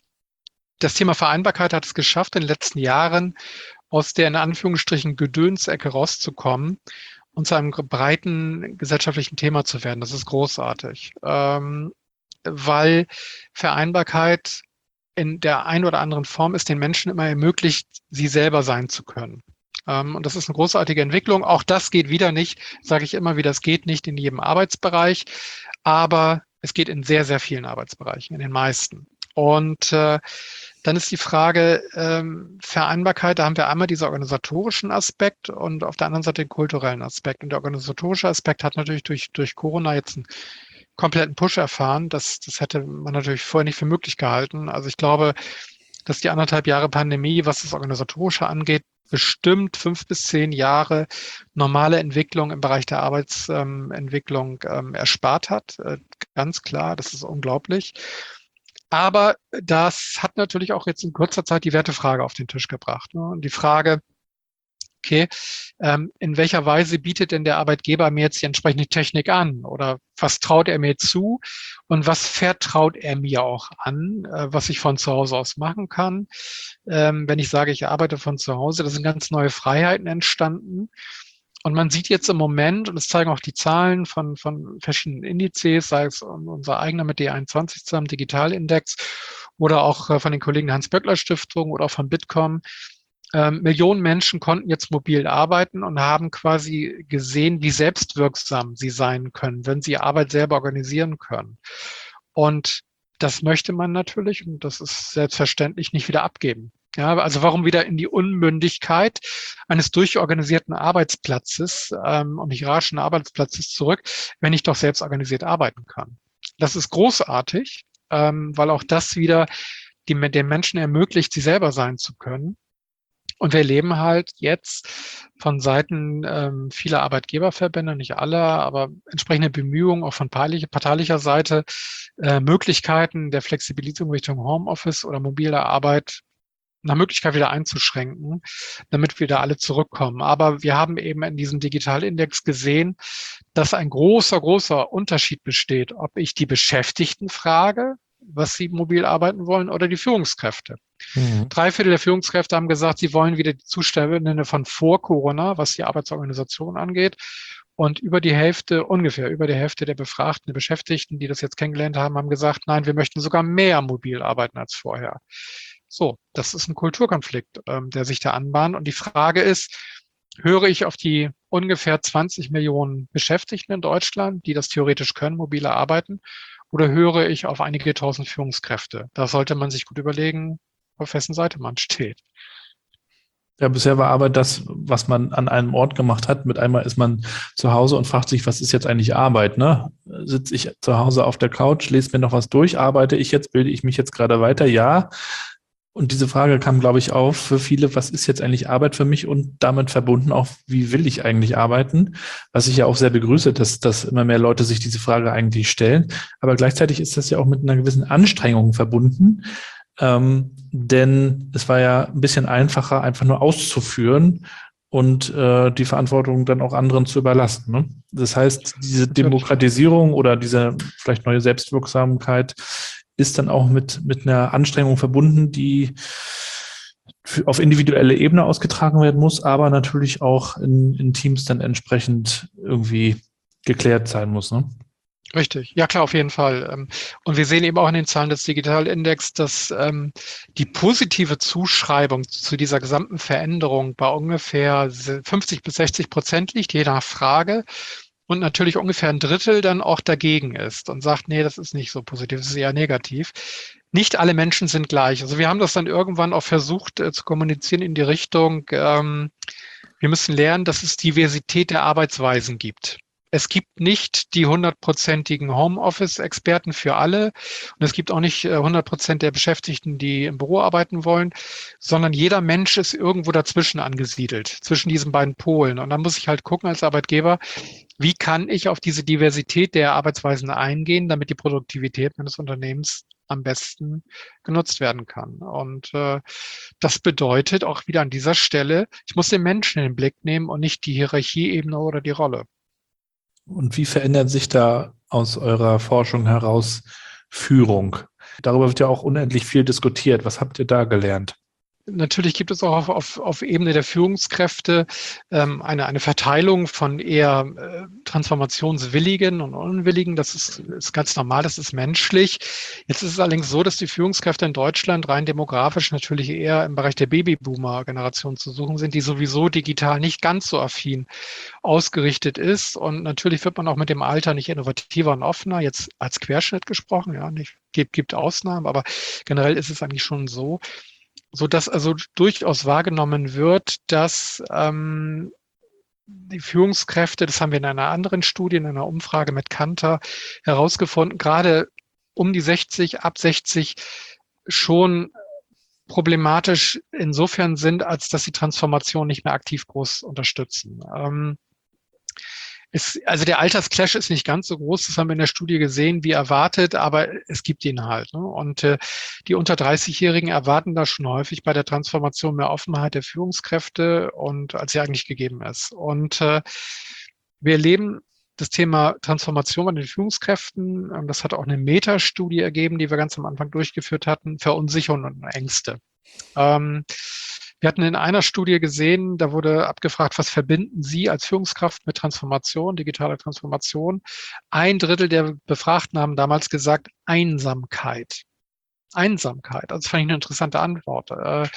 Das Thema Vereinbarkeit hat es geschafft, in den letzten Jahren aus der in Anführungsstrichen Gedönsecke rauszukommen und zu einem breiten gesellschaftlichen Thema zu werden. Das ist großartig, ähm, weil Vereinbarkeit in der einen oder anderen Form ist den Menschen immer ermöglicht, sie selber sein zu können. Ähm, und das ist eine großartige Entwicklung. Auch das geht wieder nicht, sage ich immer wieder, es geht nicht in jedem Arbeitsbereich, aber es geht in sehr, sehr vielen Arbeitsbereichen, in den meisten. Und äh, dann ist die Frage ähm, Vereinbarkeit, da haben wir einmal diesen organisatorischen Aspekt und auf der anderen Seite den kulturellen Aspekt. Und der organisatorische Aspekt hat natürlich durch, durch Corona jetzt einen kompletten Push erfahren. Das, das hätte man natürlich vorher nicht für möglich gehalten. Also ich glaube, dass die anderthalb Jahre Pandemie, was das Organisatorische angeht, bestimmt fünf bis zehn Jahre normale Entwicklung im Bereich der Arbeitsentwicklung ähm, erspart hat. Äh, ganz klar, das ist unglaublich. Aber das hat natürlich auch jetzt in kurzer Zeit die Wertefrage auf den Tisch gebracht. Ne? Und die Frage, okay, ähm, in welcher Weise bietet denn der Arbeitgeber mir jetzt die entsprechende Technik an? Oder was traut er mir zu? Und was vertraut er mir auch an, äh, was ich von zu Hause aus machen kann? Ähm, wenn ich sage, ich arbeite von zu Hause, da sind ganz neue Freiheiten entstanden. Und man sieht jetzt im Moment, und das zeigen auch die Zahlen von, von verschiedenen Indizes, sei es unser eigener mit D einundzwanzig zusammen, Digitalindex, oder auch von den Kollegen der Hans-Böckler-Stiftung oder auch von Bitkom, ähm, Millionen Menschen konnten jetzt mobil arbeiten und haben quasi gesehen, wie selbstwirksam sie sein können, wenn sie Arbeit selber organisieren können. Und das möchte man natürlich, und das ist selbstverständlich, nicht wieder abgeben. Ja, also warum wieder in die Unmündigkeit eines durchorganisierten Arbeitsplatzes ähm, und hierarchischen Arbeitsplatzes zurück, wenn ich doch selbst organisiert arbeiten kann? Das ist großartig, ähm, weil auch das wieder die, den Menschen ermöglicht, sie selber sein zu können. Und wir erleben halt jetzt von Seiten ähm, vieler Arbeitgeberverbände, nicht alle, aber entsprechende Bemühungen auch von parteiliche, parteilicher Seite, äh, Möglichkeiten der Flexibilisierung Richtung Homeoffice oder mobile Arbeit nach Möglichkeit wieder einzuschränken, damit wir da alle zurückkommen. Aber wir haben eben in diesem Digitalindex gesehen, dass ein großer, großer Unterschied besteht, ob ich die Beschäftigten frage, was sie mobil arbeiten wollen, oder die Führungskräfte. Mhm. Drei Viertel der Führungskräfte haben gesagt, sie wollen wieder die Zustände von vor Corona, was die Arbeitsorganisation angeht. Und über die Hälfte, ungefähr über die Hälfte der Befragten, der Beschäftigten, die das jetzt kennengelernt haben, haben gesagt, nein, wir möchten sogar mehr mobil arbeiten als vorher. So, das ist ein Kulturkonflikt, ähm, der sich da anbahnt. Und die Frage ist, höre ich auf die ungefähr zwanzig Millionen Beschäftigten in Deutschland, die das theoretisch können, mobile arbeiten, oder höre ich auf einige tausend Führungskräfte? Da sollte man sich gut überlegen, auf wessen Seite man steht. Ja, bisher war Arbeit das, was man an einem Ort gemacht hat. Mit einmal ist man zu Hause und fragt sich, was ist jetzt eigentlich Arbeit, ne? Sitze ich zu Hause auf der Couch, lese mir noch was durch, arbeite ich jetzt, bilde ich mich jetzt gerade weiter? Ja. Und diese Frage kam, glaube ich, auf für viele, was ist jetzt eigentlich Arbeit für mich und damit verbunden auch, wie will ich eigentlich arbeiten? Was ich ja auch sehr begrüße, dass, dass immer mehr Leute sich diese Frage eigentlich stellen. Aber gleichzeitig ist das ja auch mit einer gewissen Anstrengung verbunden. Ähm, denn es war ja ein bisschen einfacher, einfach nur auszuführen und äh, die Verantwortung dann auch anderen zu überlassen. Ne? Das heißt, diese Natürlich. Demokratisierung oder diese vielleicht neue Selbstwirksamkeit ist dann auch mit, mit einer Anstrengung verbunden, die für, auf individuelle Ebene ausgetragen werden muss, aber natürlich auch in, in Teams dann entsprechend irgendwie geklärt sein muss. Ne? Richtig, ja klar, auf jeden Fall. Und wir sehen eben auch in den Zahlen des Digitalindex, dass ähm, die positive Zuschreibung zu dieser gesamten Veränderung bei ungefähr fünfzig bis sechzig Prozent liegt, je nach Frage. Und natürlich ungefähr ein Drittel dann auch dagegen ist und sagt, nee, das ist nicht so positiv, das ist eher negativ. Nicht alle Menschen sind gleich. Also wir haben das dann irgendwann auch versucht äh, zu kommunizieren in die Richtung, ähm, wir müssen lernen, dass es Diversität der Arbeitsweisen gibt. Es gibt nicht die hundertprozentigen Homeoffice-Experten für alle und es gibt auch nicht hundert Prozent der Beschäftigten, die im Büro arbeiten wollen, sondern jeder Mensch ist irgendwo dazwischen angesiedelt, zwischen diesen beiden Polen. Und dann muss ich halt gucken als Arbeitgeber, wie kann ich auf diese Diversität der Arbeitsweisen eingehen, damit die Produktivität meines Unternehmens am besten genutzt werden kann. Und äh, das bedeutet auch wieder an dieser Stelle, ich muss den Menschen in den Blick nehmen und nicht die Hierarchieebene oder die Rolle. Und wie verändert sich da aus eurer Forschung heraus Führung? Darüber wird ja auch unendlich viel diskutiert. Was habt ihr da gelernt? Natürlich gibt es auch auf, auf, auf Ebene der Führungskräfte ähm, eine, eine Verteilung von eher äh, transformationswilligen und unwilligen. Das ist, ist ganz normal, das ist menschlich. Jetzt ist es allerdings so, dass die Führungskräfte in Deutschland rein demografisch natürlich eher im Bereich der Babyboomer-Generation zu suchen sind, die sowieso digital nicht ganz so affin ausgerichtet ist. Und natürlich wird man auch mit dem Alter nicht innovativer und offener, jetzt als Querschnitt gesprochen, ja, nicht, gibt, gibt Ausnahmen, aber generell ist es eigentlich schon so, so dass also durchaus wahrgenommen wird, dass ähm, die Führungskräfte, das haben wir in einer anderen Studie, in einer Umfrage mit Kantar herausgefunden, gerade um die sechzig, ab sechzig schon problematisch insofern sind, als dass sie Transformation nicht mehr aktiv groß unterstützen. Ähm, Es, also der Altersclash ist nicht ganz so groß, das haben wir in der Studie gesehen, wie erwartet, aber es gibt ihn halt. Ne? Und äh, die unter dreißig-Jährigen erwarten da schon häufig bei der Transformation mehr Offenheit der Führungskräfte und als sie eigentlich gegeben ist. Und äh, wir erleben das Thema Transformation bei den Führungskräften, ähm, das hat auch eine Metastudie ergeben, die wir ganz am Anfang durchgeführt hatten, Verunsicherung und Ängste. Ähm, Wir hatten in einer Studie gesehen, da wurde abgefragt, was verbinden Sie als Führungskraft mit Transformation, digitaler Transformation? Ein Drittel der Befragten haben damals gesagt, Einsamkeit. Einsamkeit, also das fand ich eine interessante Antwort. Äh,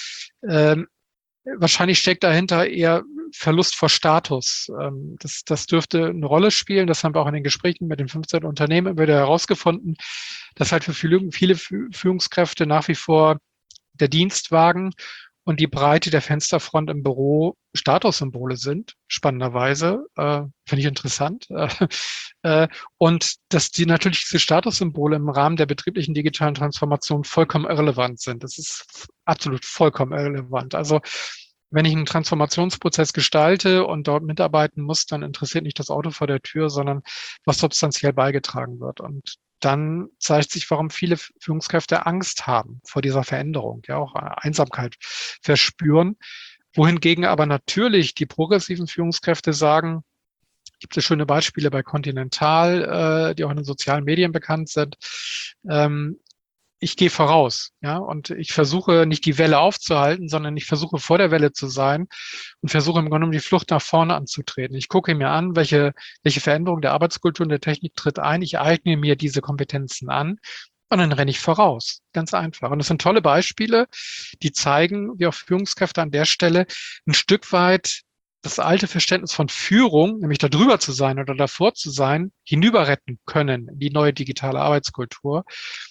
äh, wahrscheinlich steckt dahinter eher Verlust vor Status. Ähm, das, das dürfte eine Rolle spielen. Das haben wir auch in den Gesprächen mit den fünfzehn Unternehmen wieder herausgefunden, dass halt für viele, viele Führungskräfte nach wie vor der Dienstwagen und die Breite der Fensterfront im Büro Statussymbole sind, spannenderweise, äh, finde ich interessant. Äh, und dass die natürlich diese Statussymbole im Rahmen der betrieblichen digitalen Transformation vollkommen irrelevant sind. Das ist absolut vollkommen irrelevant. Also wenn ich einen Transformationsprozess gestalte und dort mitarbeiten muss, dann interessiert nicht das Auto vor der Tür, sondern was substanziell beigetragen wird. Und dann zeigt sich, warum viele Führungskräfte Angst haben vor dieser Veränderung, ja auch Einsamkeit verspüren, wohingegen aber natürlich die progressiven Führungskräfte sagen, gibt es schöne Beispiele bei Continental, äh, die auch in den sozialen Medien bekannt sind, ähm, ich gehe voraus, ja, und ich versuche nicht die Welle aufzuhalten, sondern ich versuche vor der Welle zu sein und versuche im Grunde genommen die Flucht nach vorne anzutreten. Ich gucke mir an, welche, welche Veränderung der Arbeitskultur und der Technik tritt ein. Ich eigne mir diese Kompetenzen an und dann renne ich voraus. Ganz einfach. Und das sind tolle Beispiele, die zeigen, wie auch Führungskräfte an der Stelle ein Stück weit das alte Verständnis von Führung, nämlich da drüber zu sein oder davor zu sein, hinüberretten können in die neue digitale Arbeitskultur.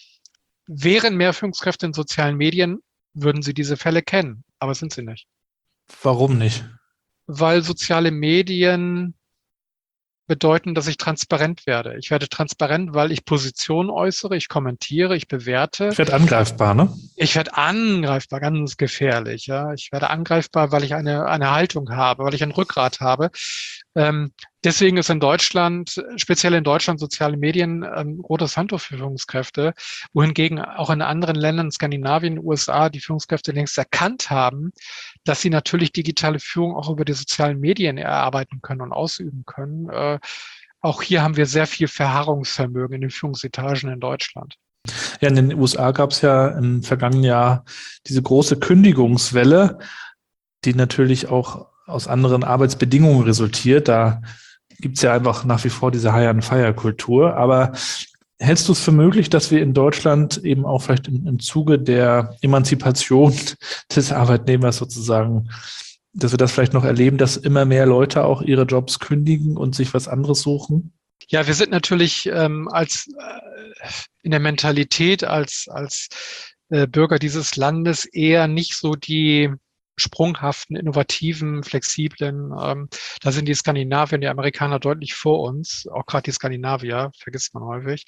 Wären mehr Führungskräfte in sozialen Medien, würden sie diese Fälle kennen, aber sind sie nicht. Warum nicht? Weil soziale Medien bedeuten, dass ich transparent werde. Ich werde transparent, weil ich Position äußere, ich kommentiere, ich bewerte. Ich werde angreifbar, ne? Ich werde angreifbar, ganz gefährlich. Ja, ich werde angreifbar, weil ich eine eine Haltung habe, weil ich ein Rückgrat habe. Ähm, Deswegen ist in Deutschland, speziell in Deutschland, soziale Medien ähm, rotes Handtuch für Führungskräfte, wohingegen auch in anderen Ländern, Skandinavien, U S A, die Führungskräfte längst erkannt haben, dass sie natürlich digitale Führung auch über die sozialen Medien erarbeiten können und ausüben können. Äh, auch hier haben wir sehr viel Verharrungsvermögen in den Führungsetagen in Deutschland. Ja, in den U S A gab es ja im vergangenen Jahr diese große Kündigungswelle, die natürlich auch aus anderen Arbeitsbedingungen resultiert. Da gibt es ja einfach nach wie vor diese Hire-and-Fire-Kultur. Aber hältst du es für möglich, dass wir in Deutschland eben auch vielleicht im, im Zuge der Emanzipation des Arbeitnehmers sozusagen, dass wir das vielleicht noch erleben, dass immer mehr Leute auch ihre Jobs kündigen und sich was anderes suchen? Ja, wir sind natürlich ähm, als äh, in der Mentalität als als äh, Bürger dieses Landes eher nicht so die sprunghaften, innovativen, flexiblen. Ähm, da sind die Skandinavier und die Amerikaner deutlich vor uns, auch gerade die Skandinavier, vergisst man häufig.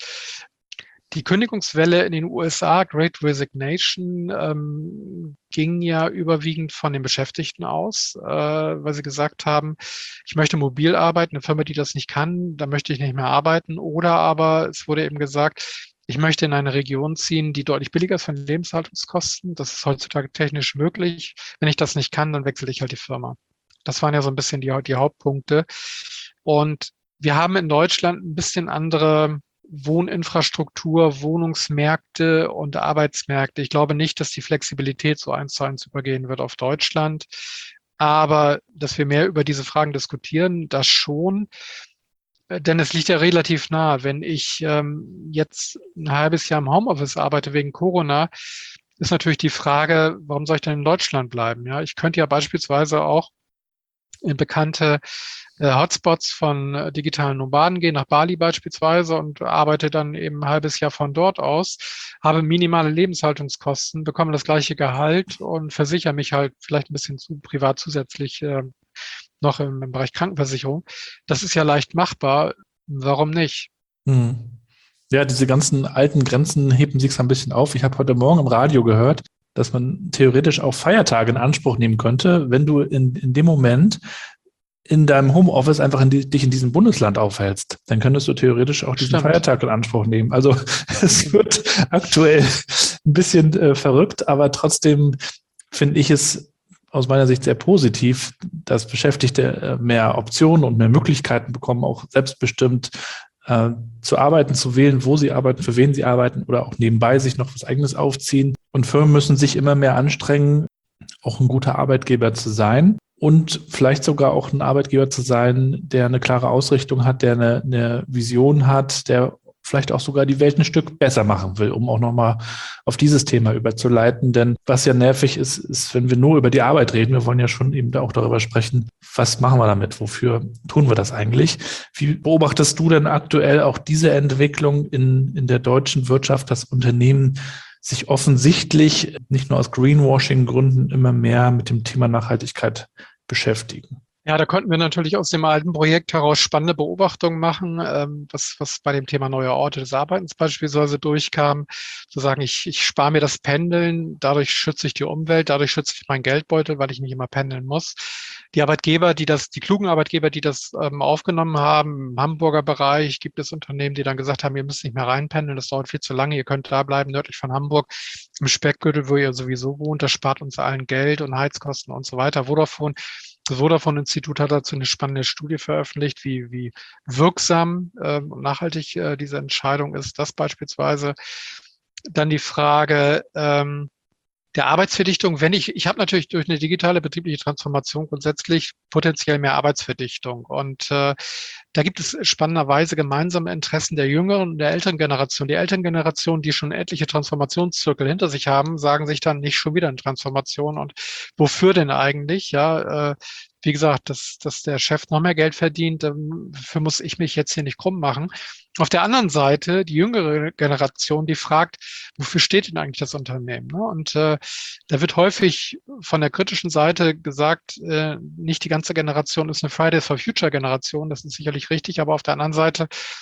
Die Kündigungswelle in den U S A, Great Resignation, ähm, ging ja überwiegend von den Beschäftigten aus, äh, weil sie gesagt haben, ich möchte mobil arbeiten, eine Firma, die das nicht kann, da möchte ich nicht mehr arbeiten. Oder aber es wurde eben gesagt, ich möchte in eine Region ziehen, die deutlich billiger ist von den Lebenshaltungskosten. Das ist heutzutage technisch möglich. Wenn ich das nicht kann, dann wechsle ich halt die Firma. Das waren ja so ein bisschen die, die Hauptpunkte. Und wir haben in Deutschland ein bisschen andere Wohninfrastruktur, Wohnungsmärkte und Arbeitsmärkte. Ich glaube nicht, dass die Flexibilität so eins zu eins übergehen wird auf Deutschland. Aber dass wir mehr über diese Fragen diskutieren, das schon. Denn es liegt ja relativ nah. Wenn ich ähm, jetzt ein halbes Jahr im Homeoffice arbeite wegen Corona, ist natürlich die Frage, warum soll ich denn in Deutschland bleiben? Ja, ich könnte ja beispielsweise auch in bekannte äh, Hotspots von äh, digitalen Nomaden gehen, nach Bali beispielsweise, und arbeite dann eben ein halbes Jahr von dort aus, habe minimale Lebenshaltungskosten, bekomme das gleiche Gehalt und versichere mich halt vielleicht ein bisschen zu privat zusätzlich äh, noch im, im Bereich Krankenversicherung. Das ist ja leicht machbar. Warum nicht? Hm. Ja, diese ganzen alten Grenzen heben sich ein bisschen auf. Ich habe heute Morgen im Radio gehört, dass man theoretisch auch Feiertage in Anspruch nehmen könnte, wenn du in, in dem Moment in deinem Homeoffice einfach in die, dich in diesem Bundesland aufhältst. Dann könntest du theoretisch auch diesen Stimmt. Feiertag in Anspruch nehmen. Also es wird aktuell ein bisschen äh, verrückt, aber trotzdem finde ich es aus meiner Sicht sehr positiv, dass Beschäftigte mehr Optionen und mehr Möglichkeiten bekommen, auch selbstbestimmt äh, zu arbeiten, zu wählen, wo sie arbeiten, für wen sie arbeiten oder auch nebenbei sich noch was Eigenes aufziehen. Und Firmen müssen sich immer mehr anstrengen, auch ein guter Arbeitgeber zu sein und vielleicht sogar auch ein Arbeitgeber zu sein, der eine klare Ausrichtung hat, der eine, eine Vision hat, der vielleicht auch sogar die Welt ein Stück besser machen will, um auch nochmal auf dieses Thema überzuleiten. Denn was ja nervig ist, ist, wenn wir nur über die Arbeit reden, wir wollen ja schon eben auch darüber sprechen, was machen wir damit, wofür tun wir das eigentlich? Wie beobachtest du denn aktuell auch diese Entwicklung in, in der deutschen Wirtschaft, dass Unternehmen sich offensichtlich nicht nur aus Greenwashing-Gründen immer mehr mit dem Thema Nachhaltigkeit beschäftigen? Ja, da konnten wir natürlich aus dem alten Projekt heraus spannende Beobachtungen machen, ähm, was, was bei dem Thema neue Orte des Arbeitens beispielsweise durchkam. Zu sagen, ich, ich spare mir das Pendeln, dadurch schütze ich die Umwelt, dadurch schütze ich meinen Geldbeutel, weil ich nicht immer pendeln muss. Die Arbeitgeber, die das, die klugen Arbeitgeber, die das ähm, aufgenommen haben, im Hamburger Bereich gibt es Unternehmen, die dann gesagt haben, ihr müsst nicht mehr reinpendeln, das dauert viel zu lange, ihr könnt da bleiben, nördlich von Hamburg, im Speckgürtel, wo ihr sowieso wohnt, das spart uns allen Geld und Heizkosten und so weiter. Vodafone Das Vodafone-Institut hat dazu eine spannende Studie veröffentlicht, wie, wie wirksam äh, und nachhaltig äh, diese Entscheidung ist. Das beispielsweise. Dann die Frage ähm, der Arbeitsverdichtung. Wenn ich, ich habe natürlich durch eine digitale betriebliche Transformation grundsätzlich potenziell mehr Arbeitsverdichtung. Und äh, da gibt es spannenderweise gemeinsame Interessen der jüngeren und der älteren Generation. Die Elterngeneration, die schon etliche Transformationszirkel hinter sich haben, sagen sich dann nicht schon wieder in Transformation. Und wofür denn eigentlich? Ja, äh, wie gesagt, dass, dass der Chef noch mehr Geld verdient, dafür muss ich mich jetzt hier nicht krumm machen. Auf der anderen Seite, die jüngere Generation, die fragt, wofür steht denn eigentlich das Unternehmen? Ne? Und äh, da wird häufig von der kritischen Seite gesagt, äh, nicht die ganze Generation ist eine Fridays for Future Generation, das ist sicherlich richtig, aber auf der anderen Seite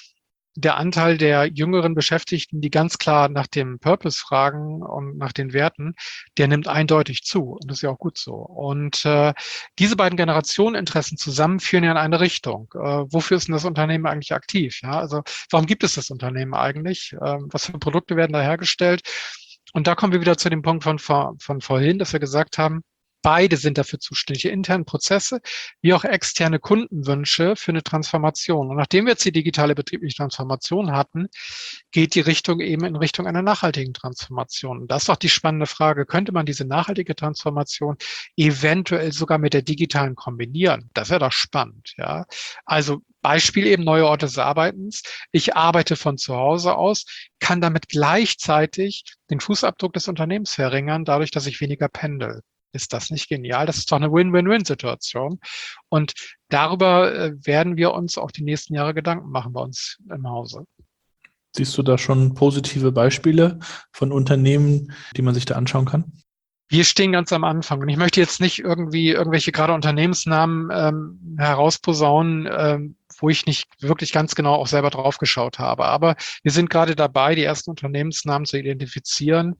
der Anteil der jüngeren Beschäftigten, die ganz klar nach dem Purpose fragen und nach den Werten, der nimmt eindeutig zu. Und das ist ja auch gut so. Und äh, diese beiden Generationeninteressen zusammen führen ja in eine Richtung. Äh, wofür ist denn das Unternehmen eigentlich aktiv? Ja, also warum gibt es das Unternehmen eigentlich? Äh, was für Produkte werden da hergestellt? Und da kommen wir wieder zu dem Punkt von, von vorhin, dass wir gesagt haben, beide sind dafür zuständig, die internen Prozesse wie auch externe Kundenwünsche für eine Transformation. Und nachdem wir jetzt die digitale betriebliche Transformation hatten, geht die Richtung eben in Richtung einer nachhaltigen Transformation. Und das ist doch die spannende Frage, könnte man diese nachhaltige Transformation eventuell sogar mit der digitalen kombinieren? Das wäre doch spannend, ja. Also Beispiel eben neue Orte des Arbeitens. Ich arbeite von zu Hause aus, kann damit gleichzeitig den Fußabdruck des Unternehmens verringern, dadurch, dass ich weniger pendel. Ist das nicht genial? Das ist doch eine Win-Win-Win-Situation. Und darüber äh, werden wir uns auch die nächsten Jahre Gedanken machen bei uns im Hause. Siehst du da schon positive Beispiele von Unternehmen, die man sich da anschauen kann? Wir stehen ganz am Anfang und ich möchte jetzt nicht irgendwie irgendwelche gerade Unternehmensnamen ähm, herausposaunen, ähm, wo ich nicht wirklich ganz genau auch selber drauf geschaut habe. Aber wir sind gerade dabei, die ersten Unternehmensnamen zu identifizieren.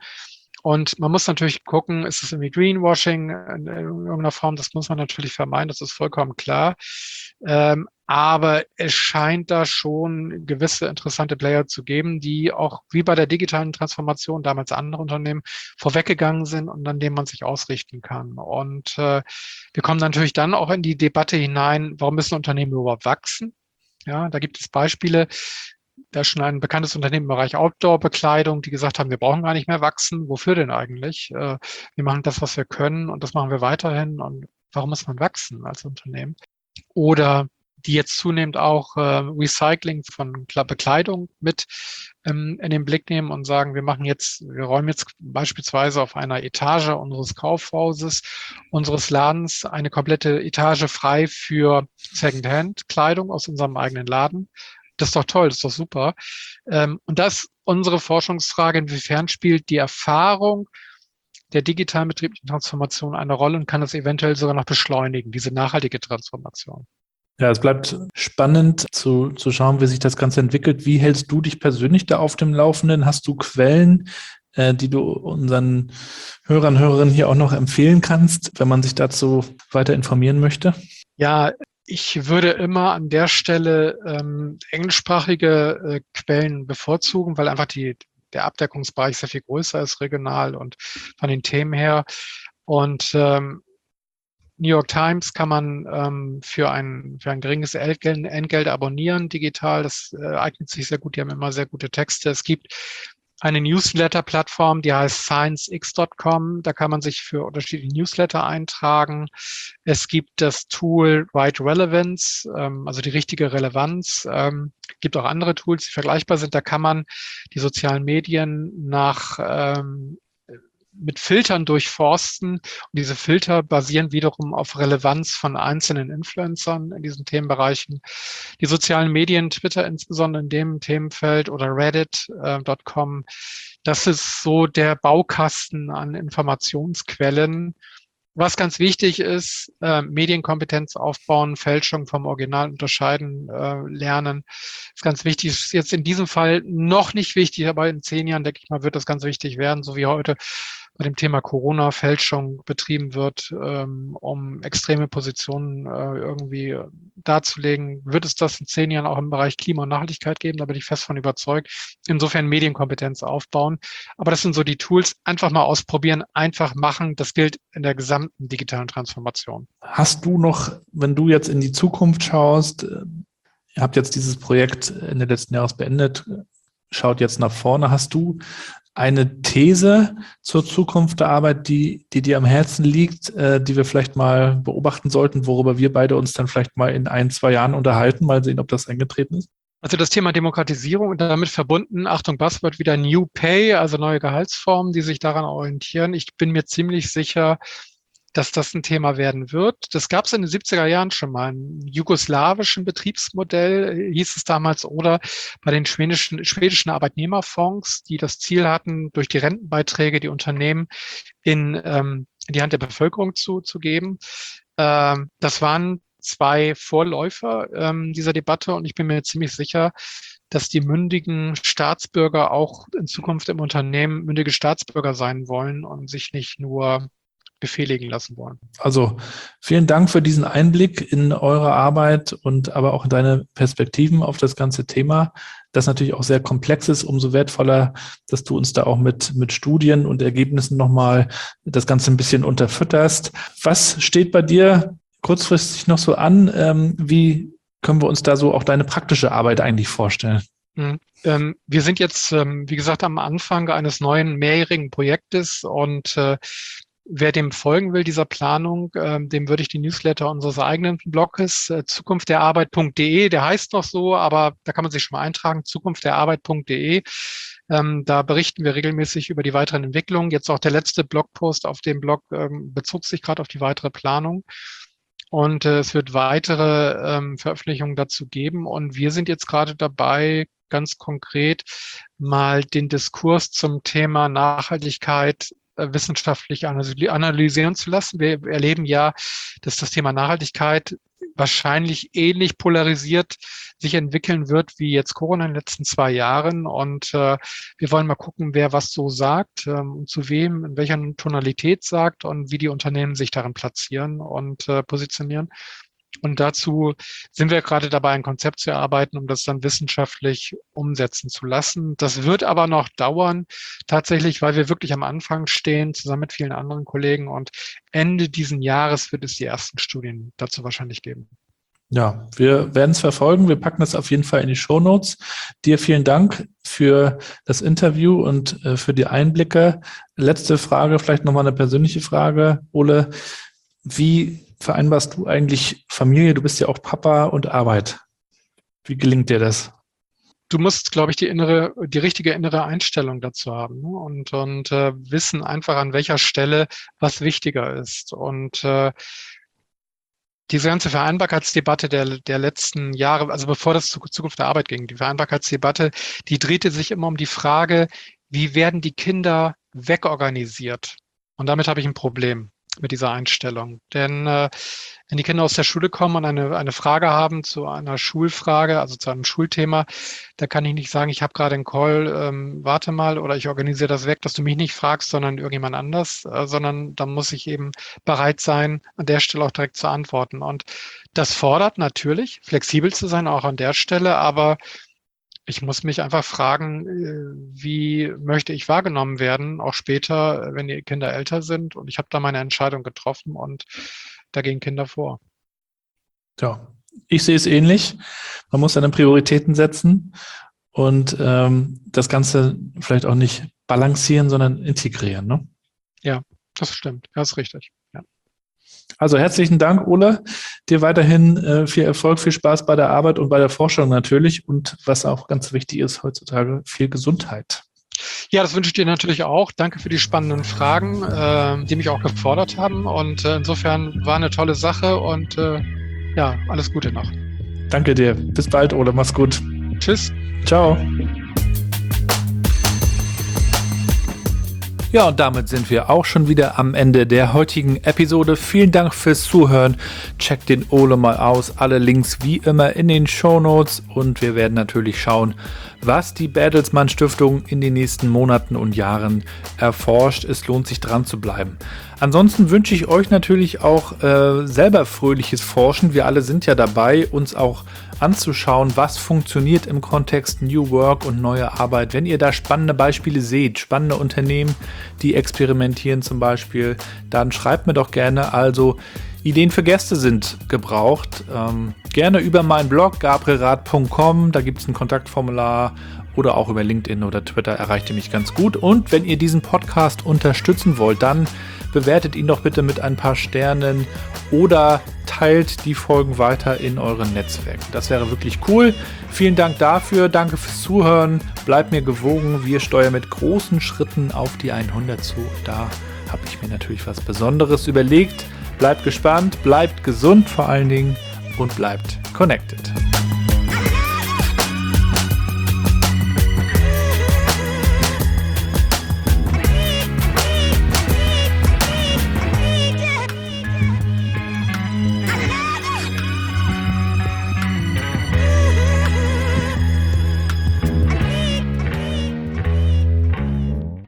Und man muss natürlich gucken, ist es irgendwie Greenwashing in irgendeiner Form? Das muss man natürlich vermeiden, das ist vollkommen klar. Ähm, aber es scheint da schon gewisse interessante Player zu geben, die auch wie bei der digitalen Transformation damals andere Unternehmen vorweggegangen sind und an denen man sich ausrichten kann. Und äh, wir kommen natürlich dann auch in die Debatte hinein, warum müssen Unternehmen überhaupt wachsen? Ja, da gibt es Beispiele. Da ist schon ein bekanntes Unternehmen im Bereich Outdoor-Bekleidung, die gesagt haben, wir brauchen gar nicht mehr wachsen. Wofür denn eigentlich? Äh, wir machen das, was wir können und das machen wir weiterhin. Und warum muss man wachsen als Unternehmen? Oder die jetzt zunehmend auch äh, Recycling von Bekleidung mit ähm, in den Blick nehmen und sagen, wir machen jetzt, wir räumen jetzt beispielsweise auf einer Etage unseres Kaufhauses, unseres Ladens eine komplette Etage frei für Secondhand-Kleidung aus unserem eigenen Laden. Das ist doch toll, das ist doch super. Ähm, und das ist unsere Forschungsfrage, inwiefern spielt die Erfahrung der digitalen betrieblichen Transformation eine Rolle und kann das eventuell sogar noch beschleunigen, diese nachhaltige Transformation. Ja, es bleibt spannend zu, zu schauen, wie sich das Ganze entwickelt. Wie hältst du dich persönlich da auf dem Laufenden? Hast du Quellen, äh, die du unseren Hörern, Hörerinnen hier auch noch empfehlen kannst, wenn man sich dazu weiter informieren möchte? Ja, ich würde immer an der Stelle ähm, englischsprachige äh, Quellen bevorzugen, weil einfach die, der Abdeckungsbereich sehr viel größer ist, regional und von den Themen her. Und ähm, New York Times kann man ähm, für, ein, für ein geringes Entgelt, Entgelt abonnieren, digital. Das äh, eignet sich sehr gut. Die haben immer sehr gute Texte. Es gibt eine Newsletter-Plattform, die heißt science x Punkt com. Da kann man sich für unterschiedliche Newsletter eintragen. Es gibt das Tool Right Relevance, ähm, also die richtige Relevanz. Ähm, gibt auch andere Tools, die vergleichbar sind. Da kann man die sozialen Medien nach ähm, mit Filtern durchforsten. Und diese Filter basieren wiederum auf Relevanz von einzelnen Influencern in diesen Themenbereichen. Die sozialen Medien, Twitter insbesondere in dem Themenfeld oder reddit Punkt com, das ist so der Baukasten an Informationsquellen. Was ganz wichtig ist, äh, Medienkompetenz aufbauen, Fälschung vom Original unterscheiden, äh, lernen. Ist ganz wichtig, ist jetzt in diesem Fall noch nicht wichtig, aber in zehn Jahren, denke ich mal, wird das ganz wichtig werden, so wie heute bei dem Thema Corona-Fälschung betrieben wird, ähm, um extreme Positionen äh, irgendwie darzulegen. Wird es das in zehn Jahren auch im Bereich Klima und Nachhaltigkeit geben? Da bin ich fest von überzeugt. Insofern Medienkompetenz aufbauen. Aber das sind so die Tools. Einfach mal ausprobieren, einfach machen. Das gilt in der gesamten digitalen Transformation. Hast du noch, wenn du jetzt in die Zukunft schaust, ihr habt jetzt dieses Projekt Ende letzten Jahres beendet, schaut jetzt nach vorne, hast du eine These zur Zukunft der Arbeit, die, die dir am Herzen liegt, äh, die wir vielleicht mal beobachten sollten, worüber wir beide uns dann vielleicht mal in ein, zwei Jahren unterhalten, mal sehen, ob das eingetreten ist? Also das Thema Demokratisierung und damit verbunden, Achtung, Buzzword wieder New Pay, also neue Gehaltsformen, die sich daran orientieren. Ich bin mir ziemlich sicher, dass das ein Thema werden wird. Das gab es in den siebziger Jahren schon mal. Im jugoslawischen Betriebsmodell hieß es damals oder bei den schwedischen, schwedischen Arbeitnehmerfonds, die das Ziel hatten, durch die Rentenbeiträge die Unternehmen in, ähm, in die Hand der Bevölkerung zu, zu geben. Ähm, das waren zwei Vorläufer ähm, dieser Debatte und ich bin mir ziemlich sicher, dass die mündigen Staatsbürger auch in Zukunft im Unternehmen mündige Staatsbürger sein wollen und sich nicht nur befehligen lassen wollen. Also vielen Dank für diesen Einblick in eure Arbeit und aber auch in deine Perspektiven auf das ganze Thema, das natürlich auch sehr komplex ist. Umso wertvoller, dass du uns da auch mit, mit Studien und Ergebnissen nochmal das Ganze ein bisschen unterfütterst. Was steht bei dir kurzfristig noch so an? Ähm, wie können wir uns da so auch deine praktische Arbeit eigentlich vorstellen? Mhm. Ähm, wir sind jetzt, ähm, wie gesagt, am Anfang eines neuen mehrjährigen Projektes und äh, wer dem folgen will, dieser Planung, ähm, dem würde ich die Newsletter unseres eigenen Blogs, äh, zukunft der arbeit punkt de, der heißt noch so, aber da kann man sich schon mal eintragen, zukunft der arbeit punkt de. Ähm, da berichten wir regelmäßig über die weiteren Entwicklungen. Jetzt auch der letzte Blogpost auf dem Blog ähm, bezog sich gerade auf die weitere Planung. Und äh, es wird weitere ähm, Veröffentlichungen dazu geben. Und wir sind jetzt gerade dabei, ganz konkret mal den Diskurs zum Thema Nachhaltigkeit wissenschaftlich analysieren zu lassen. Wir erleben ja, dass das Thema Nachhaltigkeit wahrscheinlich ähnlich polarisiert sich entwickeln wird wie jetzt Corona in den letzten zwei Jahren. Und äh, wir wollen mal gucken, wer was so sagt, ähm, zu wem, in welcher Tonalität sagt und wie die Unternehmen sich darin platzieren und äh, positionieren. Und dazu sind wir gerade dabei, ein Konzept zu erarbeiten, um das dann wissenschaftlich umsetzen zu lassen. Das wird aber noch dauern, tatsächlich, weil wir wirklich am Anfang stehen, zusammen mit vielen anderen Kollegen. Und Ende diesen Jahres wird es die ersten Studien dazu wahrscheinlich geben. Ja, wir werden es verfolgen. Wir packen das auf jeden Fall in die Shownotes. Dir vielen Dank für das Interview und äh, für die Einblicke. Letzte Frage, vielleicht nochmal eine persönliche Frage. Ole, wie vereinbarst du eigentlich Familie? Du bist ja auch Papa und Arbeit. Wie gelingt dir das? Du musst, glaube ich, die innere, die richtige innere Einstellung dazu haben, ne? und und äh, wissen einfach, an welcher Stelle was wichtiger ist. Und äh, diese ganze Vereinbarkeitsdebatte der der letzten Jahre, also bevor das zur Zukunft der Arbeit ging, die Vereinbarkeitsdebatte, die drehte sich immer um die Frage, wie werden die Kinder wegorganisiert? Und damit habe ich ein Problem mit dieser Einstellung. Denn äh, wenn die Kinder aus der Schule kommen und eine eine Frage haben zu einer Schulfrage, also zu einem Schulthema, da kann ich nicht sagen, ich habe gerade einen Call, ähm, warte mal, oder ich organisiere das weg, dass du mich nicht fragst, sondern irgendjemand anders, äh, sondern da muss ich eben bereit sein, an der Stelle auch direkt zu antworten. Und das fordert natürlich, flexibel zu sein, auch an der Stelle, aber ich muss mich einfach fragen, wie möchte ich wahrgenommen werden, auch später, wenn die Kinder älter sind. Und ich habe da meine Entscheidung getroffen und da gehen Kinder vor. Ja, ich sehe es ähnlich. Man muss seine Prioritäten setzen und ähm, das Ganze vielleicht auch nicht balancieren, sondern integrieren, ne? Ja, das stimmt. Das ist richtig. Ja. Also herzlichen Dank, Ole. Dir weiterhin äh, viel Erfolg, viel Spaß bei der Arbeit und bei der Forschung natürlich. Und was auch ganz wichtig ist heutzutage, viel Gesundheit. Ja, das wünsche ich dir natürlich auch. Danke für die spannenden Fragen, äh, die mich auch gefordert haben. Und äh, insofern war eine tolle Sache und äh, ja, alles Gute noch. Danke dir. Bis bald, Ole. Mach's gut. Tschüss. Ciao. Ja, und damit sind wir auch schon wieder am Ende der heutigen Episode. Vielen Dank fürs Zuhören. Checkt den Ole mal aus. Alle Links wie immer in den Shownotes. Und wir werden natürlich schauen, was die Bertelsmann Stiftung in den nächsten Monaten und Jahren erforscht. Es lohnt sich dran zu bleiben. Ansonsten wünsche ich euch natürlich auch äh, selber fröhliches Forschen. Wir alle sind ja dabei, uns auch anzuschauen, was funktioniert im Kontext New Work und neue Arbeit. Wenn ihr da spannende Beispiele seht, spannende Unternehmen, die experimentieren zum Beispiel, dann schreibt mir doch gerne. Also Ideen für Gäste sind gebraucht. Ähm, gerne über meinen Blog gabrielrath punkt com, da gibt es ein Kontaktformular, oder auch über LinkedIn oder Twitter erreicht ihr mich ganz gut. Und wenn ihr diesen Podcast unterstützen wollt, dann bewertet ihn doch bitte mit ein paar Sternen oder teilt die Folgen weiter in euren Netzwerken. Das wäre wirklich cool. Vielen Dank dafür. Danke fürs Zuhören. Bleibt mir gewogen. Wir steuern mit großen Schritten auf die hundert zu. Da habe ich mir natürlich was Besonderes überlegt. Bleibt gespannt, bleibt gesund vor allen Dingen und bleibt connected.